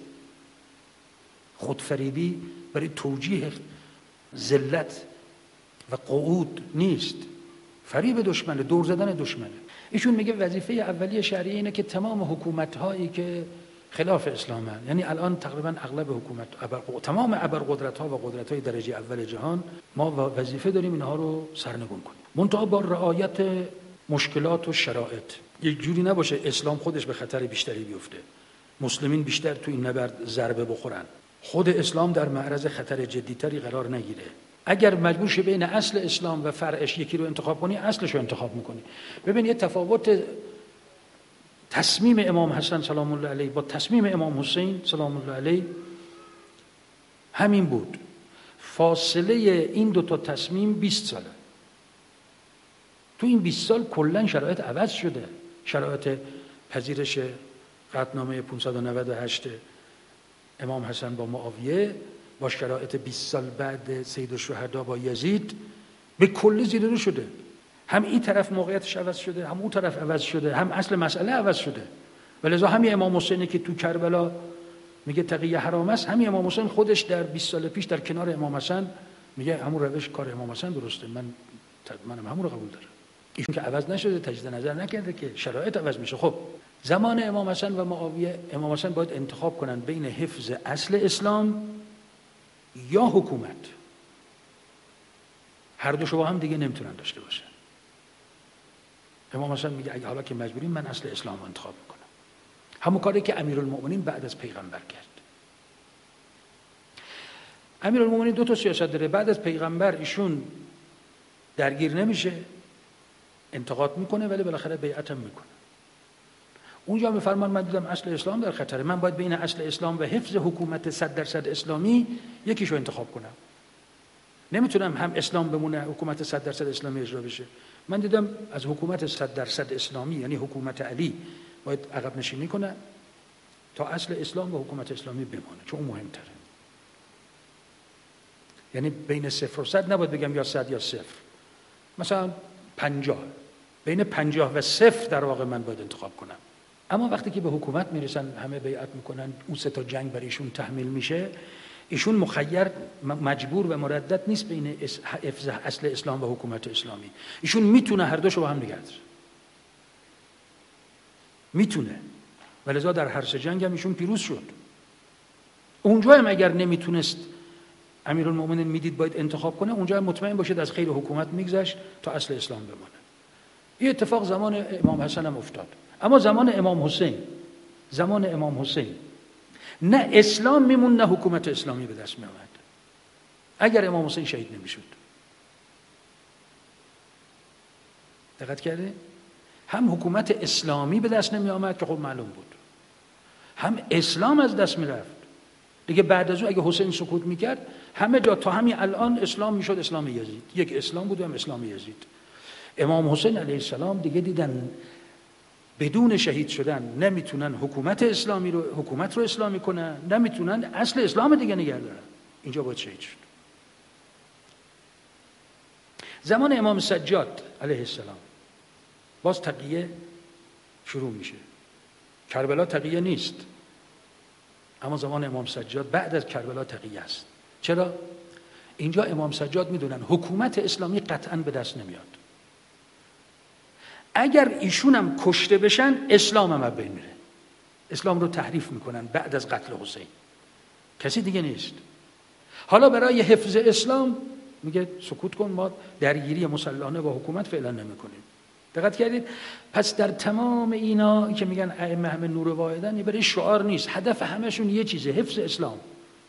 خودفریبی برای توجیه ذلت و قعود نیست، فریب دشمنه، دور زدن دشمنه. ایشون میگه وظیفه اولیه شرعیه اینه که تمام حکومت‌هایی که خلاف اسلامن، یعنی الان تقریبا اغلب حکومت، تمام ابرقدرت‌ها و قدرت‌های درجه اول جهان، ما وظیفه داریم اینها رو سرنگون کنیم، منتها با رعایت مشکلات و شرایط. یک جوری نباشه اسلام خودش به خطر بیشتری بیفته، مسلمین بیشتر تو این نبرد ضربه بخورن، خود اسلام در معرض خطر جدی‌تری قرار نگیره. اگر مجبور شی بین اصل اسلام و فرعش یکی رو انتخاب کنی، اصلش رو انتخاب میکنی. ببین یه تفاوت تصمیم امام حسن سلام الله علیه با تصمیم امام حسین سلام الله علیه همین بود. فاصله این 2 تا تصمیم 20 ساله. تو این 20 سال کلا شرایط عوض شده. شرایط پذیرش قطعنامه 598 امام حسن با معاویه با شرایط 20 سال بعد سید الشهدا با یزید به کلی زیر رو شده. هم این طرف موقعیتش عوض شده، هم اون طرف عوض شده، هم اصل مسئله عوض شده. ولذا همین امام حسینی که تو کربلا میگه تقی حرام است، همین امام حسین خودش در 20 سال پیش در کنار امام حسن میگه همون روش کار امام حسن درسته، منم همون رو قبول دارم. ایشون که عوض نشده، تجدید نظر نکرده که شرایط عوض میشه. خب زمان امام حسن و معاویه، امام حسن باید انتخاب کنن بین حفظ اصل اسلام یا حکومت. هر دوشو با هم دیگه نمیتونن داشته باشن. امام حسن میگه اگه حالا که مجبوریم من اصل اسلام رو انتخاب میکنم. همون کاری که امیرالمؤمنین بعد از پیغمبر کرد. امیرالمؤمنین دو تا سیاست داره. بعد از پیغمبر ایشون درگیر نمیشه، انتقاد میکنه، ولی بالاخره بیعت هم میکنه. اونجا میفرمان من دیدم اصل اسلام در خطره، من باید بین اصل اسلام و حفظ حکومت 100% اسلامی یکیشو انتخاب کنم. نمیتونم هم اسلام بمونه حکومت 100% اسلامی اجرا بشه. من دیدم از حکومت 100% اسلامی یعنی حکومت علی باید عقب نشینی کنه تا اصل اسلام و حکومت اسلامی بمونه، چون اون مهمتره. یعنی بین 0 و 100 نباید بگم یا 100 یا 0. مثلا 50. بین 50 و 0 در واقع من باید انتخاب کنم. اما وقتی که به حکومت میرسن، همه بیعت میکنن، اون 3 تا جنگ بر ایشون تحمیل میشه، ایشون مخیر، مجبور و مردد نیست بین حفظ اصل اسلام و حکومت اسلامی. ایشون میتونه هر دوشو با هم نگه داره. میتونه. ولذا در هر 3 جنگ هم ایشون پیروز شد. اونجا هم اگر نمیتونست امیرالمؤمنین میدید باید انتخاب کنه، اونجا هم مطمئن باشید از خیر حکومت میگذشت تا اصل اسلام بمانه. این اتفاق زمان امام حسن هم افتاد. اما زمان امام حسین نه اسلام میمون نه حکومت اسلامی به دست میآمد اگر امام حسین شهید نمیشد. دقت کرده؟ هم حکومت اسلامی به دست نمی آمد که خب معلوم بود، هم اسلام از دست میرفت دیگه. بعد از اون اگه حسین سکوت میکرد همه جا تا همین الان اسلام میشد اسلام یزید. یک اسلام بود و هم اسلام یزید. امام حسین علیه السلام دیگه دیدن بدون شهید شدن نمیتونن حکومت رو اسلامی کنن، نمیتونن اصل اسلام دیگه نگه دارن. اینجا باید شهید شد. زمان امام سجاد علیه السلام باز تقیه شروع میشه. کربلا تقیه نیست، اما زمان امام سجاد بعد از کربلا تقیه است. چرا؟ اینجا امام سجاد میدونن حکومت اسلامی قطعاً به دست نمیاد. اگر ایشون هم کشته بشن اسلام هم بین میره. اسلام رو تحریف میکنن بعد از قتل حسین. کسی دیگه نیست. حالا برای حفظ اسلام میگه سکوت کن، ما درگیری مسلحانه با حکومت فعلا نمیکنیم. دقت کردید؟ پس در تمام اینا که میگن ائمه همه نور واحدن، یه برای شعار نیست، هدف همشون یه چیزه، حفظ اسلام.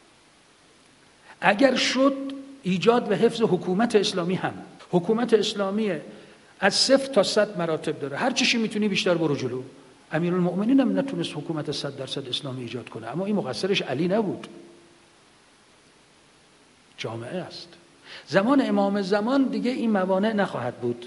اگر شد ایجاد و حفظ حکومت اسلامی، هم حکومت اسلامی از 0 تا 100 مراتب داره، هر چیزی میتونی بیشتر برو جلو. امیرالمؤمنین هم نتونست حکومت 100% اسلامی ایجاد کنه، اما این مقصرش علی نبود، جامعه است. زمان امام زمان دیگه این موانع نخواهد بود.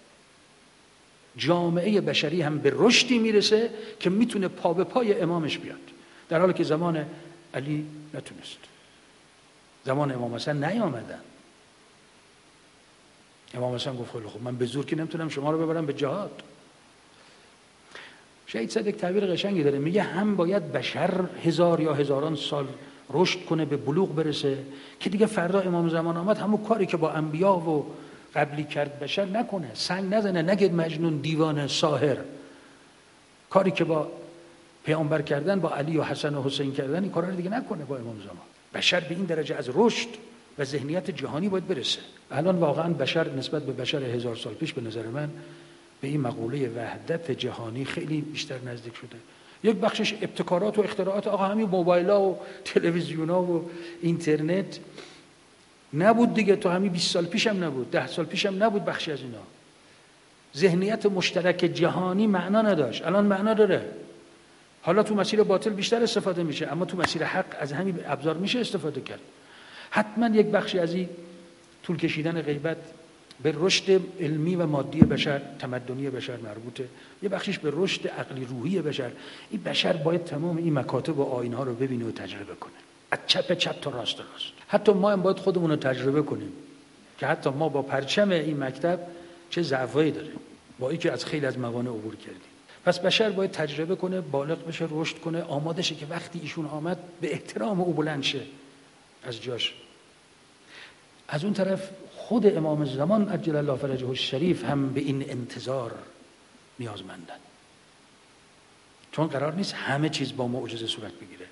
جامعه بشری هم به رشدی میرسه که میتونه پا به پای امامش بیاد، در حالی که زمان علی نتونست. زمان امام حسن نیامدن. امام حسن گفت خب من به زور که نمیتونم شما رو ببرم به جهاد. شهید صدق تعبیر قشنگی داره، میگه هم باید بشر 1000 یا هزاران سال رشد کنه به بلوغ برسه که دیگه فردا امام زمان آمد همون کاری که با انبیا و قبلی کرد بشر نکنه، سنگ نزنه، نگید مجنون، دیوانه، ساحر. کاری که با پیامبر کردن، با علی و حسن و حسین کردن، این کارا رو دیگه نکنه با امام زمان. بشر به این درجه از رشد و ذهنیت جهانی باید برسه. الان واقعا بشر نسبت به بشر 1000 سال پیش به نظر من به این مقوله وحدت جهانی خیلی بیشتر نزدیک شده. یک بخشش ابتکارات و اختراعات، آقا همین موبایل‌ها و تلویزیون‌ها و اینترنت نبود دیگه، تو همین 20 سال پیشم نبود، 10 سال پیشم نبود. بخشی از اینا ذهنیت مشترک جهانی معنا نداشت، الان معنا داره. حالا تو مسیر باطل بیشتر استفاده میشه، اما تو مسیر حق از همین ابزار میشه استفاده کرد. حتما یک بخشی از این طول کشیدن غیبت به رشد علمی و مادی بشر، تمدنی بشر مربوطه، یه بخشش به رشد عقلی روحی بشر. این بشر باید تمام این مکاتب و آیین‌ها رو ببینه و تجربه کنه، از چپ چپ تا راست راست. حتی ما هم باید خودمون رو تجربه کنیم که حتی ما با پرچم این مکتب چه ضعفایی داریم، با اینکه از خیلی از موانع عبور کردیم. پس بشر باید تجربه کنه، بالغ بشه، رشد کنه، آماده شه که وقتی ایشون آمد به احترام او بلند شه از جاش. از اون طرف خود امام زمان عجل الله فرجه الشریف هم به این انتظار نیازمندن، چون قرار نیست همه چیز با معجزه صورت بگیره.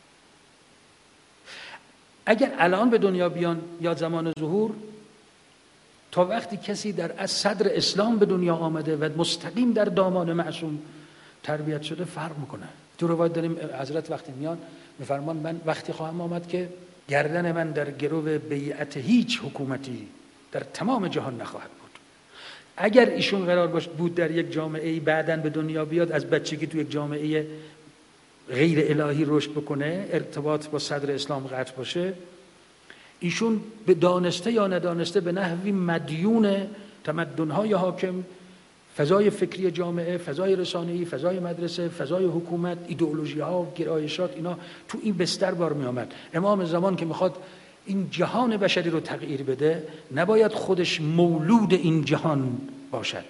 اگر الان به دنیا بیان یا زمان ظهور، تا وقتی کسی از صدر اسلام به دنیا آمده و مستقیم در دامان معصوم تربیت شده فرق میکنه. تو روایت داریم حضرت وقتی میان میفرمان من وقتی خواهم آمد که گردن من در گرو بیعت هیچ حکومتی در تمام جهان نخواهد بود. اگر ایشون قرار بود در یک جامعه بعدن به دنیا بیاد، از بچگی تو یک جامعه غیر الهی رشد بکنه، ارتباط با صدر اسلام قطع باشه، ایشون به دانسته یا ندانسته به نحوی مدیون تمدن‌های حاکم، فضای فکری جامعه، فضای رسانه‌ای، فضای مدرسه، فضای حکومت، ایدئولوژی‌ها، گرایشات، اینا تو این بستر بار می آمد. امام زمان که میخواد این جهان بشری رو تغییر بده، نباید خودش مولود این جهان باشد،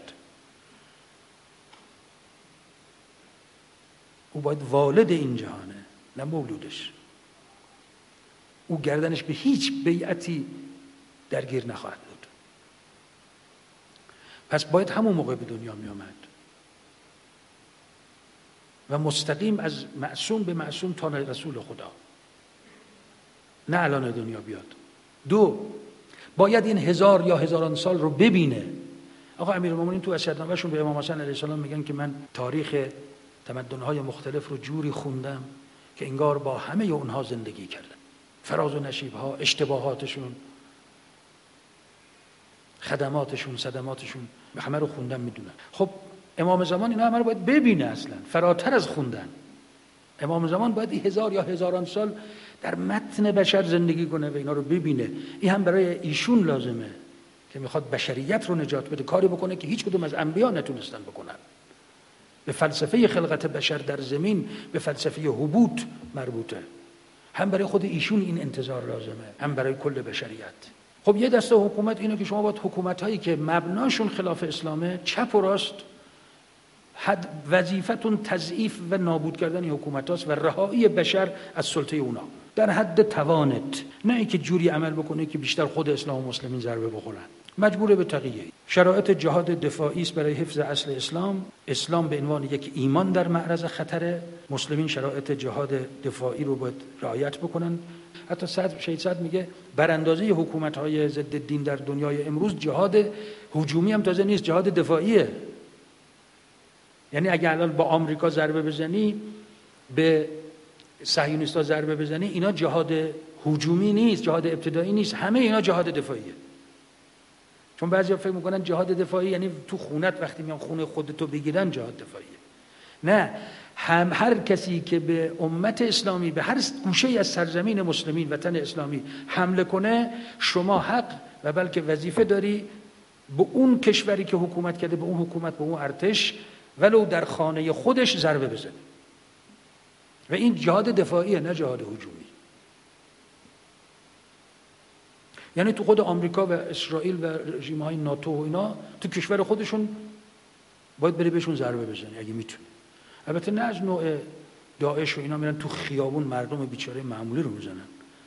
او باید والد این جهانه، نه مولودش. او گردنش به هیچ بیعتی درگیر نخواهد بود. پس باید همون موقع به دنیا می آمد و مستقیم از معصوم به معصوم تا رسول خدا، نه الان دنیا بیاد. دو، باید این 1000 یا هزاران سال رو ببینه. آقا امیرالمومنین تو وصیت‌نامه‌شون به امام حسن علیه السلام میگن که من تاریخ تمدن‌های مختلف رو جوری خوندم که انگار با همه اونها زندگی کردم، فراز و نشیب‌ها، اشتباهاتشون، خدماتشون، صدماتشون، همه رو خوندم میدونم. خب امام زمان اینا همه رو باید ببینه، اصلا فراتر از خوندن. امام زمان باید 1000 یا هزاران سال در متن بشر زندگی کنه و اینا رو ببینه. این هم برای ایشون لازمه که میخواد بشریت رو نجات بده، کاری بکنه که هیچ کدوم از انبیا نتونستن بکنن. به فلسفه خلقت بشر در زمین، به فلسفه هبوط مربوطه. هم برای خود ایشون این انتظار لازمه، هم برای کل بشریت. خب یه دسته حکومت اینه که شما باید حکومت‌هایی که مبناشون خلاف اسلامه، چپ و راست، وظیفتون تضعیف و نابود کردن این حکومت‌هاست و رهایی بشر از سلطه اونا در حد توانت، نه اینکه جوری عمل بکنه که بیشتر خود اسلام و مسلمین ضربه بخورن. مجبوره به تقیه. شرایط جهاد دفاعی است برای حفظ اصل اسلام. اسلام به عنوان یک ایمان در معرض خطره. مسلمین شرایط جهاد دفاعی رو باید رعایت بکنن. حتی شهید سعد میگه براندازی حکومت‌های ضد دین در دنیای امروز جهاد هجومی هم تازه نیست، جهاد دفاعیه. یعنی اگه الان با آمریکا ضربه بزنی، به صهیونیست‌ها ضربه بزنی، اینا جهاد هجومی نیست، جهاد ابتدایی نیست، همه اینا جهاد دفاعیه. چون بعضیا فکر میکنن جهاد دفاعی یعنی تو خونت وقتی میان خونه خودتو بگیرن جهاد دفاعیه. نه، هر کسی که به امت اسلامی، به هر گوشه از سرزمین مسلمین، وطن اسلامی حمله کنه، شما حق و بلکه وظیفه داری به اون کشوری که حکومت کرده، به اون حکومت، به اون ارتش، ولو در خانه خودش ضربه بزنی. و این جهاد دفاعیه، نه جهاد هجومی. یعنی تو خود آمریکا و اسرائیل و رژیم‌های ناتو و اینا تو کشور خودشون باید بری بهشون ضربه بزنی اگه میتونی. البته نه از نوع داعش و اینا میرن تو خیابون مردم بیچاره معمولی رو میزنن.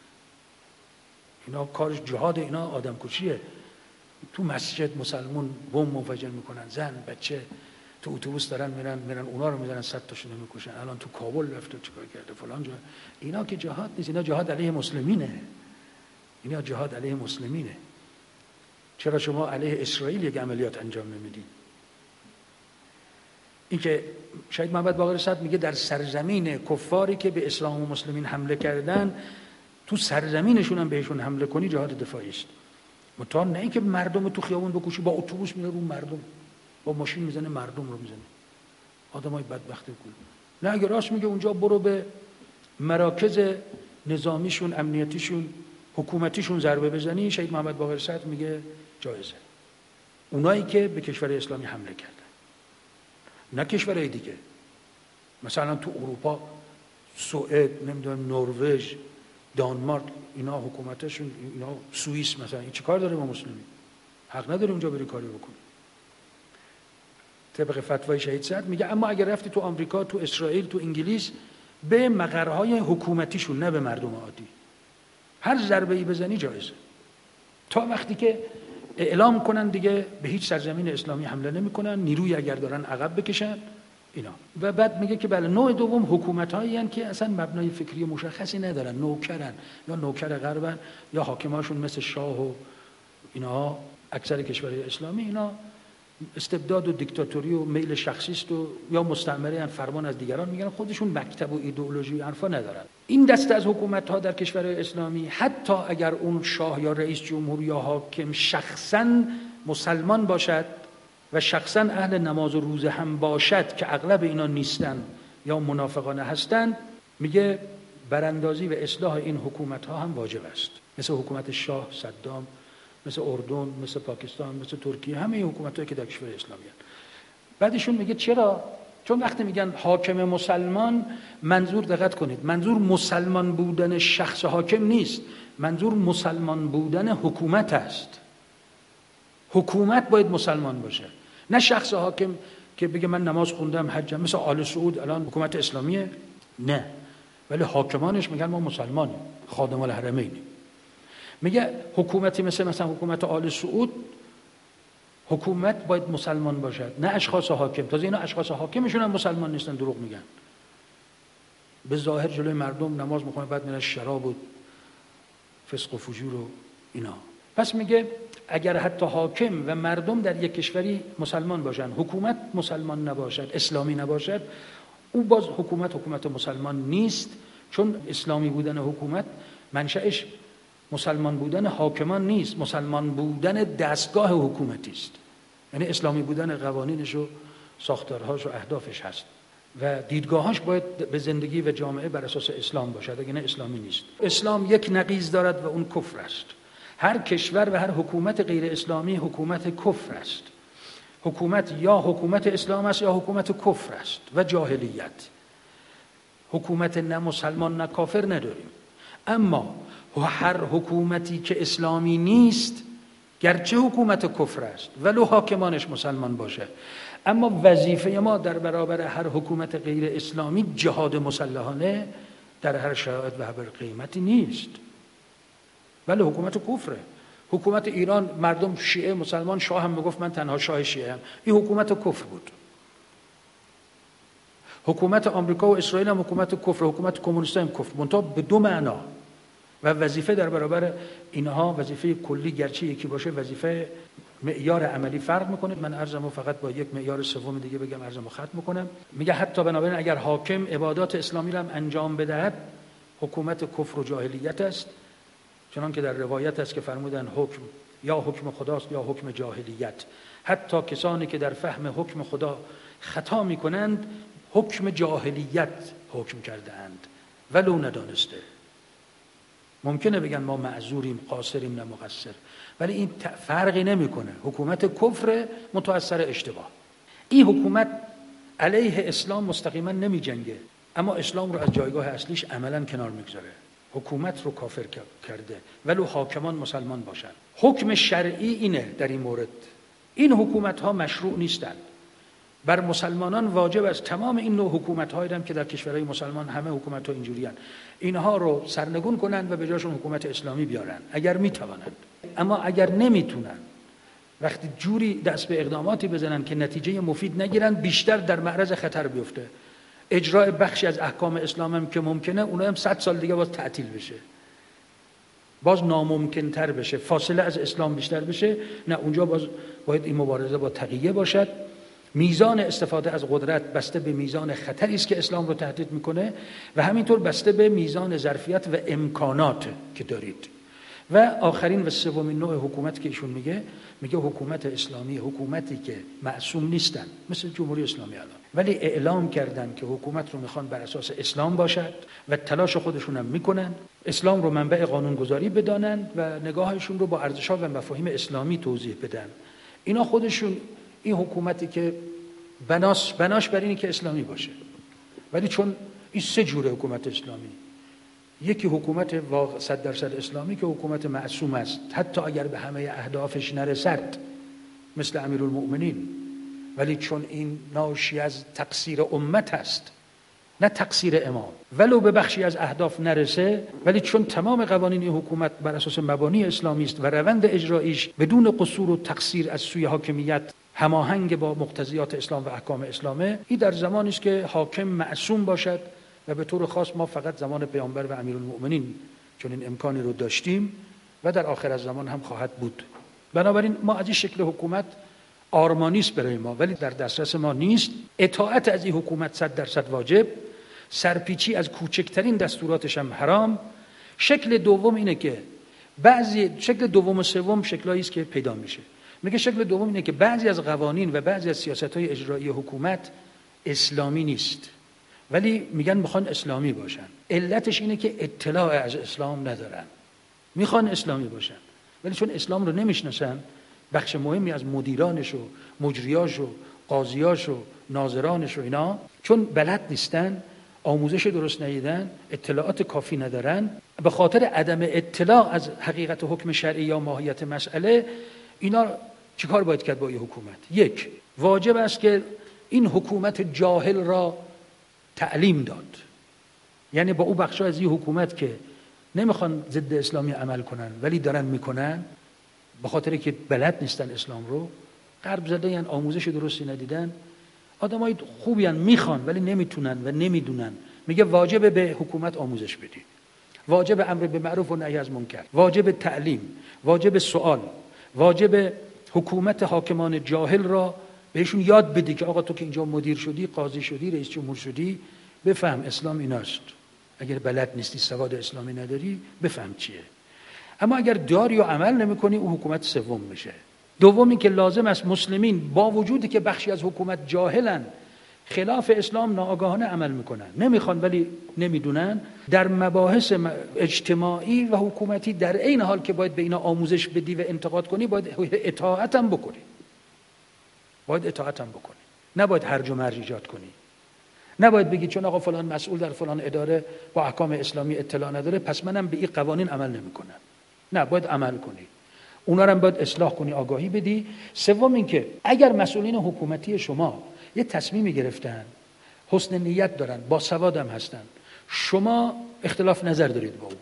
اینا کارش جهاد، اینا آدم کشیه. تو مسجد مسلمون بمب منفجر میکنن، زن بچه تو اتوبوس دارن میرن اونا رو میزنن، 100 تاشون رو میکشن. الان تو کابل رفته چیکار کرده فلان جا. اینا که جهاد نیست، اینا جهاد علیه مسلمینه. اینا جهاد علیه مسلمینه. چرا شما علیه اسرائیل یک عملیات انجام نمیدین؟ این که شهید محمد باقر صدر میگه در سرزمین کفاری که به اسلام و مسلمین حمله کردن، تو سرزمینشون هم بهشون حمله کنی جهاد دفاعی است. مطمئن نه اینکه مردم تو خیابون بکشی، با اتوبوس میره رو مردم، با ماشین میزنه مردم رو میزنه، آدمای بدبخت کل. نه، اگه راست میگه اونجا برو به مراکز نظامیشون، امنیتیشون، حکومتیشون ضربه بزنی، شهید محمد باقر صدر میگه جایزه. اونایی که به کشور اسلامی حمله کردن، نه کشورهای دیگه. مثلا تو اروپا سوئد، نمیدونم نروژ، دانمارک، اینا حکومتشون، اینا سوئیس مثلا، این چه کار داره با مسلمین؟ حق نداره اونجا بری کاری بکنه. طبق فتوای شهید سعد میگه اما اگر رفتی تو آمریکا، تو اسرائیل، تو انگلیس، به مقرهای حکومتیشون، نه به مردم عادی، هر ضربه‌ای بزنی جایزه، تا وقتی که اعلام کنن دیگه به هیچ سرزمین اسلامی حمله نمی‌کنن، نیروی اگر دارن عقب بکشن اینا. و بعد میگه که بله، نوع دوم حکومت‌هایی هستند که اصلا مبنای فکری مشخصی ندارن، نوکرن، یا نوکر غربن، یا حاکماشون مثل شاه و اینا. اکثر کشورهای اسلامی اینا استبداد و دیکتاتوری و میل شخصی است و یا مستعمره ان، فرمان از دیگران میگیرن، خودشون مکتب و ایدئولوژی و حرفا ندارن. این دسته از حکومت‌ها در کشورهای اسلامی حتی اگر اون شاه یا رئیس جمهور یا حاکم شخصاً مسلمان باشد و شخصاً اهل نماز و روزه هم باشد، که اغلب اینا نیستن یا منافقانه هستند، میگه براندازی و اصلاح این حکومت‌ها هم واجب است، مثل حکومت شاه صدام، مثل اردن، مثل پاکستان، مثل ترکیه، همه این حکومت‌هایی که در کشور اسلامی هستند. بعدشون میگه چرا؟ چون وقتی میگن حاکم مسلمان، منظور، دقت کنید، منظور مسلمان بودن شخص حاکم نیست، منظور مسلمان بودن حکومت است. حکومت باید مسلمان باشه، نه شخص حاکم که بگه من نماز خوندم، حجم، مثل آل سعود الان حکومت اسلامیه، نه، ولی حاکمانش میگن ما مسلمانیم، خادم الحرمینیم. میگه حکومتی مثلا حکومت آل سعود، حکومت باید مسلمان باشد، نه اشخاص حاکم. تازه اینا اشخاص حاکمشون هم مسلمان نیستن، دروغ میگن، به ظاهر جلوی مردم نماز میخونن، بعد میرن شراب و فسق و فجور و اینا. پس میگه اگر حتی حاکم و مردم در یک کشوری مسلمان باشن، حکومت مسلمان نباشد، اسلامی نباشد، او باز حکومت مسلمان نیست، چون اسلامی بودن حکومت منشأش مسلمان بودن حاکمان نیست، مسلمان بودن دستگاه حکومتی است. یعنی اسلامی بودن قوانینش و ساختارهاش و اهدافش هست و دیدگاهاش باید به زندگی و جامعه بر اساس اسلام باشد، اگه نه اسلامی نیست. اسلام یک نقیض دارد و اون کفر است. هر کشور و هر حکومت غیر اسلامی حکومت کفر است. حکومت یا حکومت اسلام است یا حکومت کفر است و جاهلیت. حکومت نه مسلمان نه کافر نداریم. اما هر حکومتی که اسلامی نیست، گرچه حکومت کفر است ولو حاکمانش مسلمان باشه، اما وظیفه ما در برابر هر حکومت غیر اسلامی جهاد مسلحانه در هر شرایط و هر قیمتی نیست. ولی حکومت کفره. حکومت ایران مردم شیعه مسلمان، شاه هم میگفت من تنها شاه شیعه ام، این حکومت کفر بود. حکومت آمریکا و اسرائیل هم حکومت کفر، حکومت کمونیست هم کفر، منتها به دو معنا. و وظیفه در برابر اینها، وظیفه کلی گرچه یکی باشه، وظیفه معیار عملی فرق میکنه. من عرضمو فقط با یک معیار سوم دیگه بگم، عرضمو ختم میکنم. میگه حتی بنابراین اگر حاکم عبادات اسلامی را هم انجام بدهد، حکومت کفر و جاهلیت است، چنان که در روایت است که فرمودن حکم یا حکم خداست یا حکم جاهلیت. حتی کسانی که در فهم حکم خدا خطا میکنند، حکم جاهلیت حکم کردند ولو ندانسته. ممکنه بگن ما معذوریم، قاصریم، نه مقصر، ولی این فرقی نمیکنه. حکومت کفر متأثر اشتباه. این حکومت علیه اسلام مستقیما نمی جنگه، اما اسلام رو از جایگاه اصلیش عملا کنار میگذاره. حکومت رو کافر کرده ولو حاکمان مسلمان باشن. حکم شرعی اینه در این مورد. این حکومت ها مشروع نیستند. بر مسلمانان واجب است تمام این نوع حکومت‌هایی هم که در کشورهای مسلمان همه حکومت‌ها اینجوریان، اینها رو سرنگون کنند و به جاشون حکومت اسلامی بیارن اگر میتوانند. اما اگر نمیتونن، وقتی جوری دست به اقداماتی بزنن که نتیجه مفید نگیرن، بیشتر در معرض خطر بیفته. اجرای بخشی از احکام اسلام هم که ممکنه، اونها هم 100 سال دیگه باز تعطیل بشه، باز ناممکن تر بشه، فاصله از اسلام بیشتر بشه. نه، اونجا باز باید این مبارزه با تقیه باشد. میزان استفاده از قدرت بسته به میزان خطری است که اسلام رو تهدید میکنه و همینطور بسته به میزان ظرفیت و امکانات که دارید. و آخرین و سومین نوع حکومت که ایشون میگه حکومت اسلامی، حکومتی که معصوم نیستن، مثل جمهوری اسلامی الان، ولی اعلام کردن که حکومت رو میخوان بر اساس اسلام باشد و تلاش خودشون هم میکنن اسلام رو منبع قانونگذاری بدانن و نگاهشون رو با ارزش‌ها و مفاهیم اسلامی توضیح بدن. اینا خودشون این حکومتی که بناش بر اینه که اسلامی باشه، ولی چون این 3 جور حکومت اسلامی، یکی حکومت 100% اسلامی که حکومت معصوم است حتی اگر به همه اهدافش نرسد مثل امیرالمؤمنین، ولی چون این ناشی از تقصیر امت است نه تقصیر امام، ولو به بخشی از اهداف نرسه، ولی چون تمام قوانین این حکومت بر اساس مبانی اسلامی است و روند اجراییش بدون قصور و تقصیر از سوی حاکمیت هماهنگ با مقتضیات اسلام و احکام اسلامه، این در زمانی است که حاکم معصوم باشد و به طور خاص ما فقط زمان پیامبر و امیرالمؤمنین چون این امکانی رو داشتیم و در آخر از زمان هم خواهد بود. بنابراین ما از این شکل حکومت آرمانی است برای ما، ولی در دسترس ما نیست. اطاعت از این حکومت 100% واجب، سرپیچی از کوچکترین دستوراتش هم حرام. شکل دوم اینه که شکل دوم و سوم شکلایی است که پیدا میشه. میگه شکل دوم اینه که بعضی از قوانین و بعضی از سیاست‌های اجرایی حکومت اسلامی نیست، ولی میگن میخوان اسلامی باشن. علتش اینه که اطلاع از اسلام ندارن، میخوان اسلامی باشن ولی چون اسلام رو نمیشناسن، بخش مهمی از مدیرانش و مجریاش و قاضیاش و ناظرانش و اینا چون بلد نیستن، آموزش درست ندیدن، اطلاعات کافی ندارن، به خاطر عدم اطلاع از حقیقت حکم شرعی یا ماهیت مسئله، اینا چیکار باید کرد با این حکومت؟ یک، واجب است که این حکومت جاهل را تعلیم داد، یعنی با او بخشا از این حکومت که نمیخوان ضد اسلامی عمل کنن ولی دارن میکنن به خاطر که بلد نیستن اسلام رو، غرب زده، یعنی آموزش درستی ندیدن، آدمای خوبی هن میخوان ولی نمیتونن و نمیدونن. میگه واجب به حکومت آموزش بدی، واجب امر به معروف و نهی از منکر، واجب تعلیم، واجب سوال، واجب حکومت حاکمان جاهل را بهشون یاد بدی که آقا تو که اینجا مدیر شدی، قاضی شدی، رئیس جمهور شدی، بفهم اسلام ایناست. اگر بلد نیستی، سواد اسلامی نداری، بفهم چیه. اما اگر داری و عمل نمی‌کنی، اون حکومت سوم میشه. دومی که لازم است مسلمین با وجودی که بخشی از حکومت جاهلن، خلاف اسلام ناآگاهانه عمل میکنن، نمیخوان ولی نمیدونن، در مباحث اجتماعی و حکومتی در این حال که باید به اینا آموزش بدی و انتقاد کنی، باید اطاعت هم بکنی. نباید هرج و مرج ایجاد کنی. نباید بگی چون آقا فلان مسئول در فلان اداره با احکام اسلامی اطلاع نداره پس منم به این قوانین عمل نمیکنم. نه، باید عمل کنی. اونا رو هم باید اصلاح کنی، آگاهی بدی. سوم این که اگر مسئولین حکومتی شما یه تصمیمی گرفتن، حسن نیت دارن، با سواد هم هستن، شما اختلاف نظر دارید با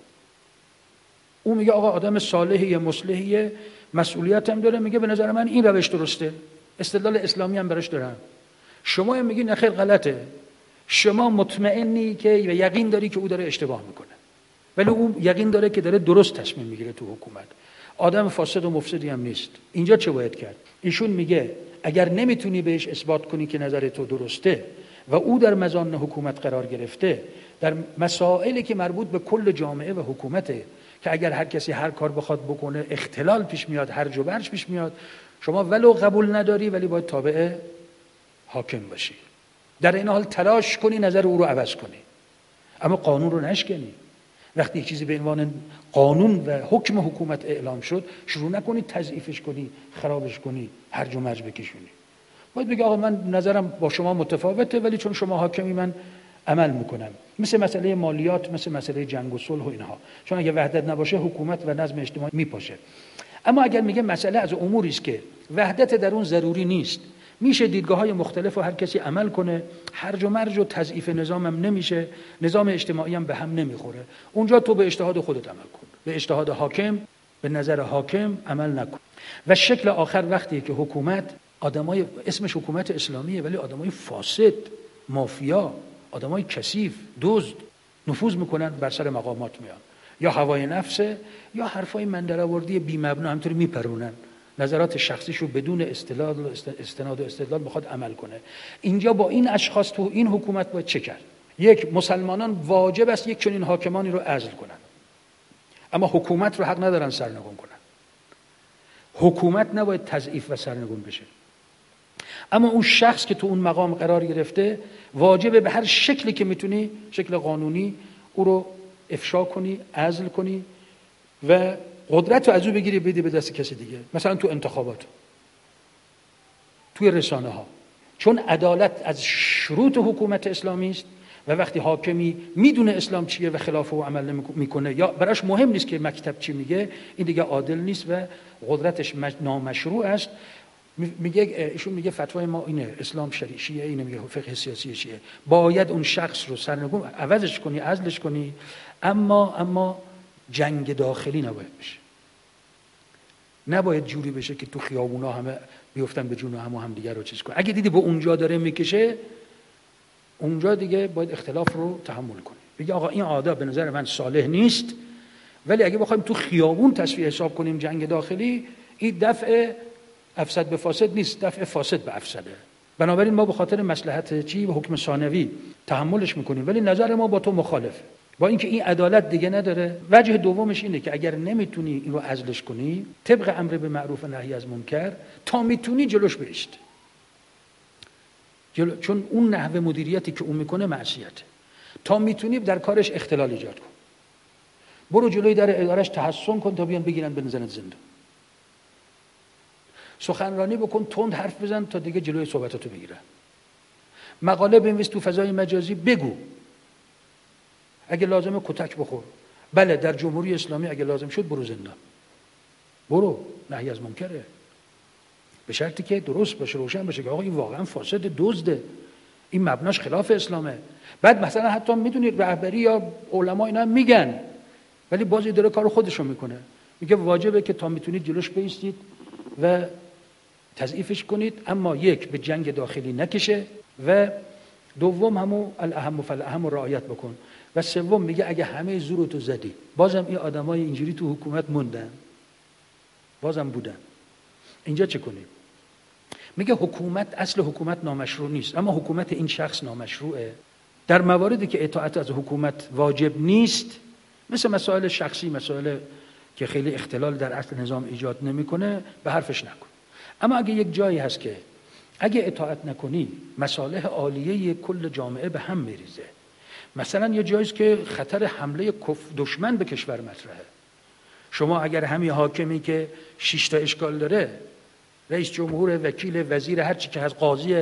اون میگه آقا آدم صالحیه، مصلحیه، مسئولیت هم داره، میگه به نظر من این روش درسته، استدلال اسلامی هم براش دارم، شما هم میگی نه خیر غلطه، شما مطمئنی که و یقین داری که او داره اشتباه میکنه، ولی او یقین داره که داره درست تصمیم میگیره تو حکومت، آدم فاسد و مفسدی هم نیست. اینجا چه باید کرد؟ ایشون میگه اگر نمیتونی بهش اثبات کنی که نظر تو درسته و او در مزان حکومت قرار گرفته، در مسائلی که مربوط به کل جامعه و حکومته که اگر هر کسی هر کار بخواد بکنه اختلال پیش میاد، هرج و مرج پیش میاد، شما ولو قبول نداری ولی باید تابع حاکم باشی، در این حال تلاش کنی نظر او رو عوض کنی، اما قانون رو نشکنی. وقتی چیزی به عنوان قانون و حکم حکومت اعلام شد، شروع نکنی تضعیفش کنی، خرابش کنی، هرج و مرج بکشونی. باید بگی آقا من نظرم با شما متفاوته ولی چون شما حاکمی من عمل میکنم. مثل مسئله مالیات، مثل مسئله جنگ و صلح و اینها، چون اگه وحدت نباشه حکومت و نظم اجتماعی میپاشه. اما اگر میگه مسئله از اموری است که وحدت در اون ضروری نیست، میشه دیدگاه‌های مختلف و هر کسی عمل کنه، هرج و مرج و تضعیف نظام هم نمیشه، نظام اجتماعی هم به هم نمیخوره، اونجا تو به اجتهاد خودت عمل کن، به اجتهاد حاکم، به نظر حاکم عمل نکن. و شکل آخر وقتی که حکومت آدمای اسمش حکومت اسلامیه ولی آدمای فاسد، مافیا، آدمای کثیف، دزد نفوذ میکنن، بر سر مقامات میان، یا هوای نفسه یا حرفای مندرآوردی بی مبنا همینطوری میپرونن، نظرات شخصیشو بدون استناد و استدلال بخواد عمل کنه. اینجا با این اشخاص تو این حکومت باید چه کرد؟ یک، مسلمانان واجب است یک چنین حاکمانی رو عزل کنن، اما حکومت رو حق ندارن سرنگون کنن. حکومت نباید تضعیف و سرنگون بشه، اما اون شخص که تو اون مقام قرار گرفته واجبه به هر شکلی که میتونی، شکل قانونی، او رو افشا کنی، عزل کنی و قدرت رو از او بگیری بدی به دست کسی دیگه. مثلا تو انتخابات توی رسانه ها، چون عدالت از شروط حکومت اسلامی است و وقتی حاکمی میدونه اسلام چیه و خلاف او عمل میکنه یا براش مهم نیست که مکتب چی میگه، این دیگه عادل نیست و قدرتش نامشروع است. ایشون میگه فتوای ما اینه، اسلام شیعه اینه، میگه فقه سیاسی شیعه، باید اون شخص رو سرنگون عوضش کنی، عزلش کنی، اما جنگ داخلی نباید بشه. نباید جوری بشه که تو خیابونا همه بیفتن به جون هم دیگه رو چیز کنن. اگه دیدی به اونجا داره میکشه، اونجا دیگه باید اختلاف رو تحمل کنی، بگی آقا این عاده به نظر من صالح نیست، ولی اگه بخوایم تو خیابون تصفیه حساب کنیم جنگ داخلی، این دفع افسد به فاسد نیست، دفع فاسد به افسده. بنابراین ما به خاطر مصلحت چی و حکم ثانوی تحملش میکنیم، ولی نظر ما با تو مخالفه، با اینکه این عدالت دیگه نداره. وجه دومش اینه که اگر نمیتونی این رو عزلش کنی، طبق امر به معروف و نهی از منکر، تا میتونی جلوش بایست، چون اون نحوه مدیریتی که اون میکنه معصیته. تا میتونی در کارش اختلال ایجاد کن، برو جلوی در ادارش تحصن کن تا بیان بگیرن بنزنت زندان. سخنرانی بکن، تند حرف بزن تا دیگه جلوی صحبتاتو بگیرن. مقاله بنویس تو فضای مجازی، بگو، اگه لازمه کتک بخور، بله در جمهوری اسلامی اگه لازم شد برو زندان، برو، نهی از منکره، به شرطی که درست باشه، روشن باشه که آقا این واقعا فاسد، دزده، این مبناش خلاف اسلامه. بعد مثلا حتی میدونید رهبری یا علما اینا میگن، ولی بازی داره کار خودشو میکنه، میگه واجبه که تا میتونید جلوش بایستید و تضعیفش کنید، اما یک به جنگ داخلی نکشه و دوم همون الاهم فالاهم رعایت بکن و سوم میگه اگه همه زورتو زدی بازم این آدمای اینجوری تو حکومت موندن، بازم بودن، اینجا چه کنیم؟ میگه حکومت، اصل حکومت نامشروع نیست، اما حکومت این شخص نامشروعه. در مواردی که اطاعت از حکومت واجب نیست، مثل مسائل شخصی، مسائل که خیلی اختلال در اصل نظام ایجاد نمیکنه، به حرفش نکن. اما اگه یک جایی هست که اگه اطاعت نکنی مصالح عالیه کل جامعه به هم میریزه، مثلا یه جاییست که خطر حمله دشمن به کشور مطرحه، شما اگر همین حاکمی که 6 تا اشکال داره، رئیس جمهور، وکیل، وزیر، هر چی که هست، قاضی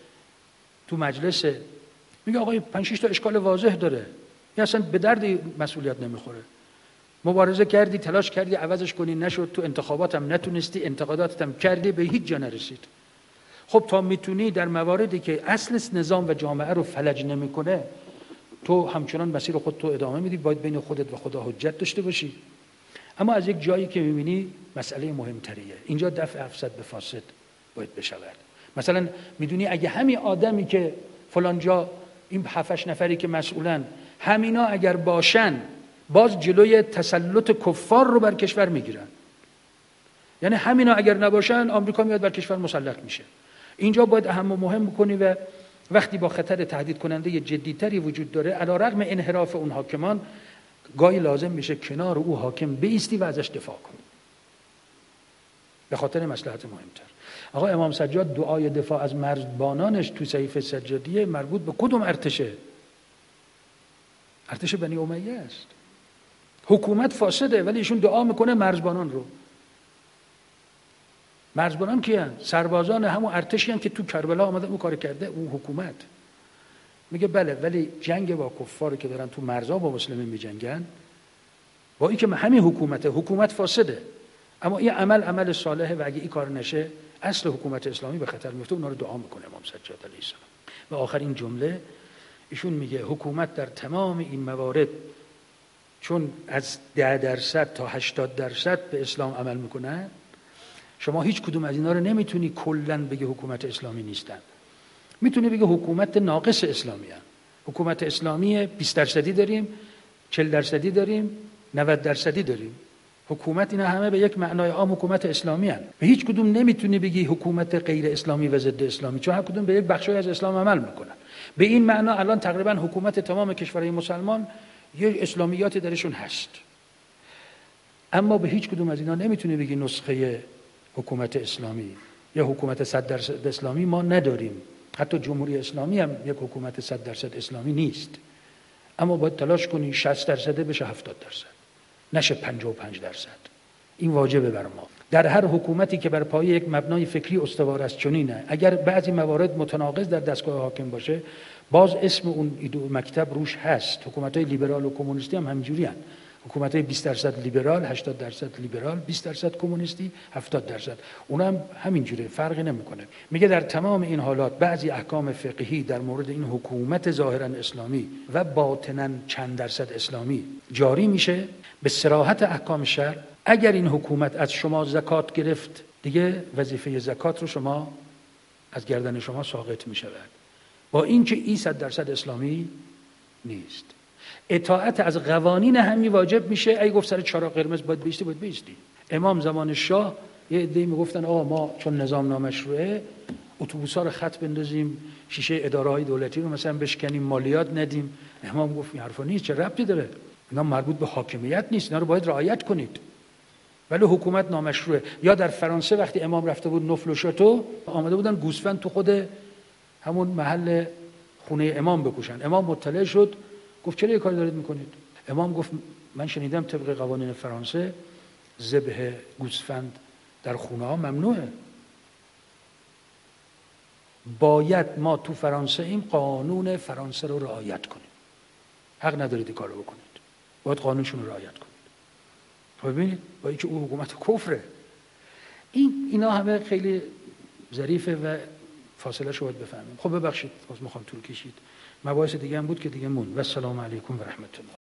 تو مجلس، میگه آقای 5-6 تا اشکال واضح داره، این اصلا به درد مسئولیت نمیخوره، مبارزه کردی، تلاش کردی عوضش کنی، نشد، تو انتخابات هم نتونستی، انتقاداتت هم کردی، به هیچ جا نرسید. خب تا میتونی در مواردی که اصل نظام و جامعه رو فلج نمیکنه، تو همچنان مسیر خودت رو ادامه میدی، باید بین خودت و خدا حجت داشته باشی. اما از یک جایی که میبینی مسئله مهمتریه، اینجا دفع افسد به فاسد باید بشود. مثلا میدونی اگه همین آدمی که فلان جا، این 7-8 نفری که مسئولن، همینا اگر باشن، باز جلوی تسلط کفار رو بر کشور میگیرن. یعنی همینا اگر نباشن، آمریکا میاد بر کشور مسلط میشه. اینجا باید اهم و مهم بکنی و وقتی با خطر تهدید کننده جدیتری وجود داره، علیرغم انحراف اون حاکمان، گاهی لازم میشه کنار او حاکم بایستی و ازش دفاع کنی به خاطر مصلحت مهمتر. آقا امام سجاد دعای دفاع از مرزبانانش تو صحیفه سجادیه مربوط به کدوم ارتشه؟ ارتش بنی امیه است. حکومت فاسده ولی ایشون دعا میکنه مرزبانان رو. مرزبانان کیان؟ سربازان همون ارتشی هستند که تو کربلا آمده اون کار کرده، اون حکومت. میگه بله، ولی جنگ با کفاری که دارن تو مرزا با مسلمین میجنگن، با این که همین حکومت فاسده، اما این عمل صالحه و اگه این کار نشه اصل حکومت اسلامی به خطر میفته. اونا رو دعا میکنه امام سجاد علیه السلام. و آخرین جمله ایشون میگه حکومت در تمام این موارد چون از 10% تا 80% به اسلام عمل میکنن، شما هیچ کدوم از اینا رو نمیتونی کلاً بگی حکومت اسلامی نیستن. میتونی بگی حکومت ناقص اسلامی هستن. حکومت اسلامی 20% داریم، 40% داریم، 90% داریم. حکومت اینا همه به یک معنای عام حکومت اسلامی هستن. به هیچ کدوم نمیتونی بگی حکومت غیر اسلامی و ضد اسلامی، چون هر کدوم به یک بخشی از اسلام عمل میکنن. به این معنا الان تقریبا حکومت تمام کشورهای مسلمان یه اسلامیاتی درشون هست، اما به هیچ کدوم از اینا نمیتونی بگی نسخه حکومت اسلامی یا حکومت 100% اسلامی ما نداریم. حتی جمهوری اسلامی هم یک حکومت 100% اسلامی نیست، اما باید تلاش کنی 60% بشه 70%، نشه 55%. این واجبه بر ما. در هر حکومتی که بر پایه یک مبنای فکری استوار است چنینه. اگر بعضی موارد متناقض در دستگاه حاکم باشه، باز اسم اون مکتب روش هست. حکومت‌های لیبرال و کمونیستی هم همینجوری هستند. حکومت‌های 20% لیبرال، 80% لیبرال، 20% کمونیستی، 70%. اونا هم همینجوره، فرقی نمیکنه. میگه در تمام این حالات بعضی احکام فقهی در مورد این حکومت ظاهرا اسلامی و باطنا چند درصد اسلامی جاری میشه به صراحت احکام شرع. اگر این حکومت از شما زکات گرفت، دیگه وظیفه زکات رو شما از گردن شما ساقط میشود، با اینکه این 100% اسلامی نیست. اطاعت از قوانین همی واجب میشه. ای گفت سر چراغ قرمز باید بیستی. امام زمان شاه یه عده‌ای میگفتن آقا ما چون نظام نامشروعه اتوبوس‌ها رو خط بندازیم، شیشه اداره‌های دولتی رو مثلا بشکنیم، مالیات ندیم. امام گفت این حرفا نیست، چه ربطی داره؟ اینا مربوط به حاکمیت نیست، اینا رو باید رعایت کنید. ولی حکومت نامشروعه. یا در فرانسه وقتی امام رفته بود نفل و شاتو، آمده بودن گوسفند تو خود همون محل خونه امام بکشن. امام مطلع شد، گفت چرا این کار دارید میکنید؟ امام گفت من شنیدم طبق قوانین فرانسه ذبح گوسفند در خونه ها ممنوعه. باید ما تو فرانسه این قانون فرانسه رو رعایت کنیم. حق ندارید این کار رو بکنید. باید قانونشون رو رعایت کنید. ببینید با اینکه اون حکومت کفره. اینا همه خیلی ظریفه و فاصله شو باید بفهمیم. خب ببخشید باز میخوام طول کشید. مباحث دیگه هم بود که دیگه مون. و السلام علیکم و رحمت الله.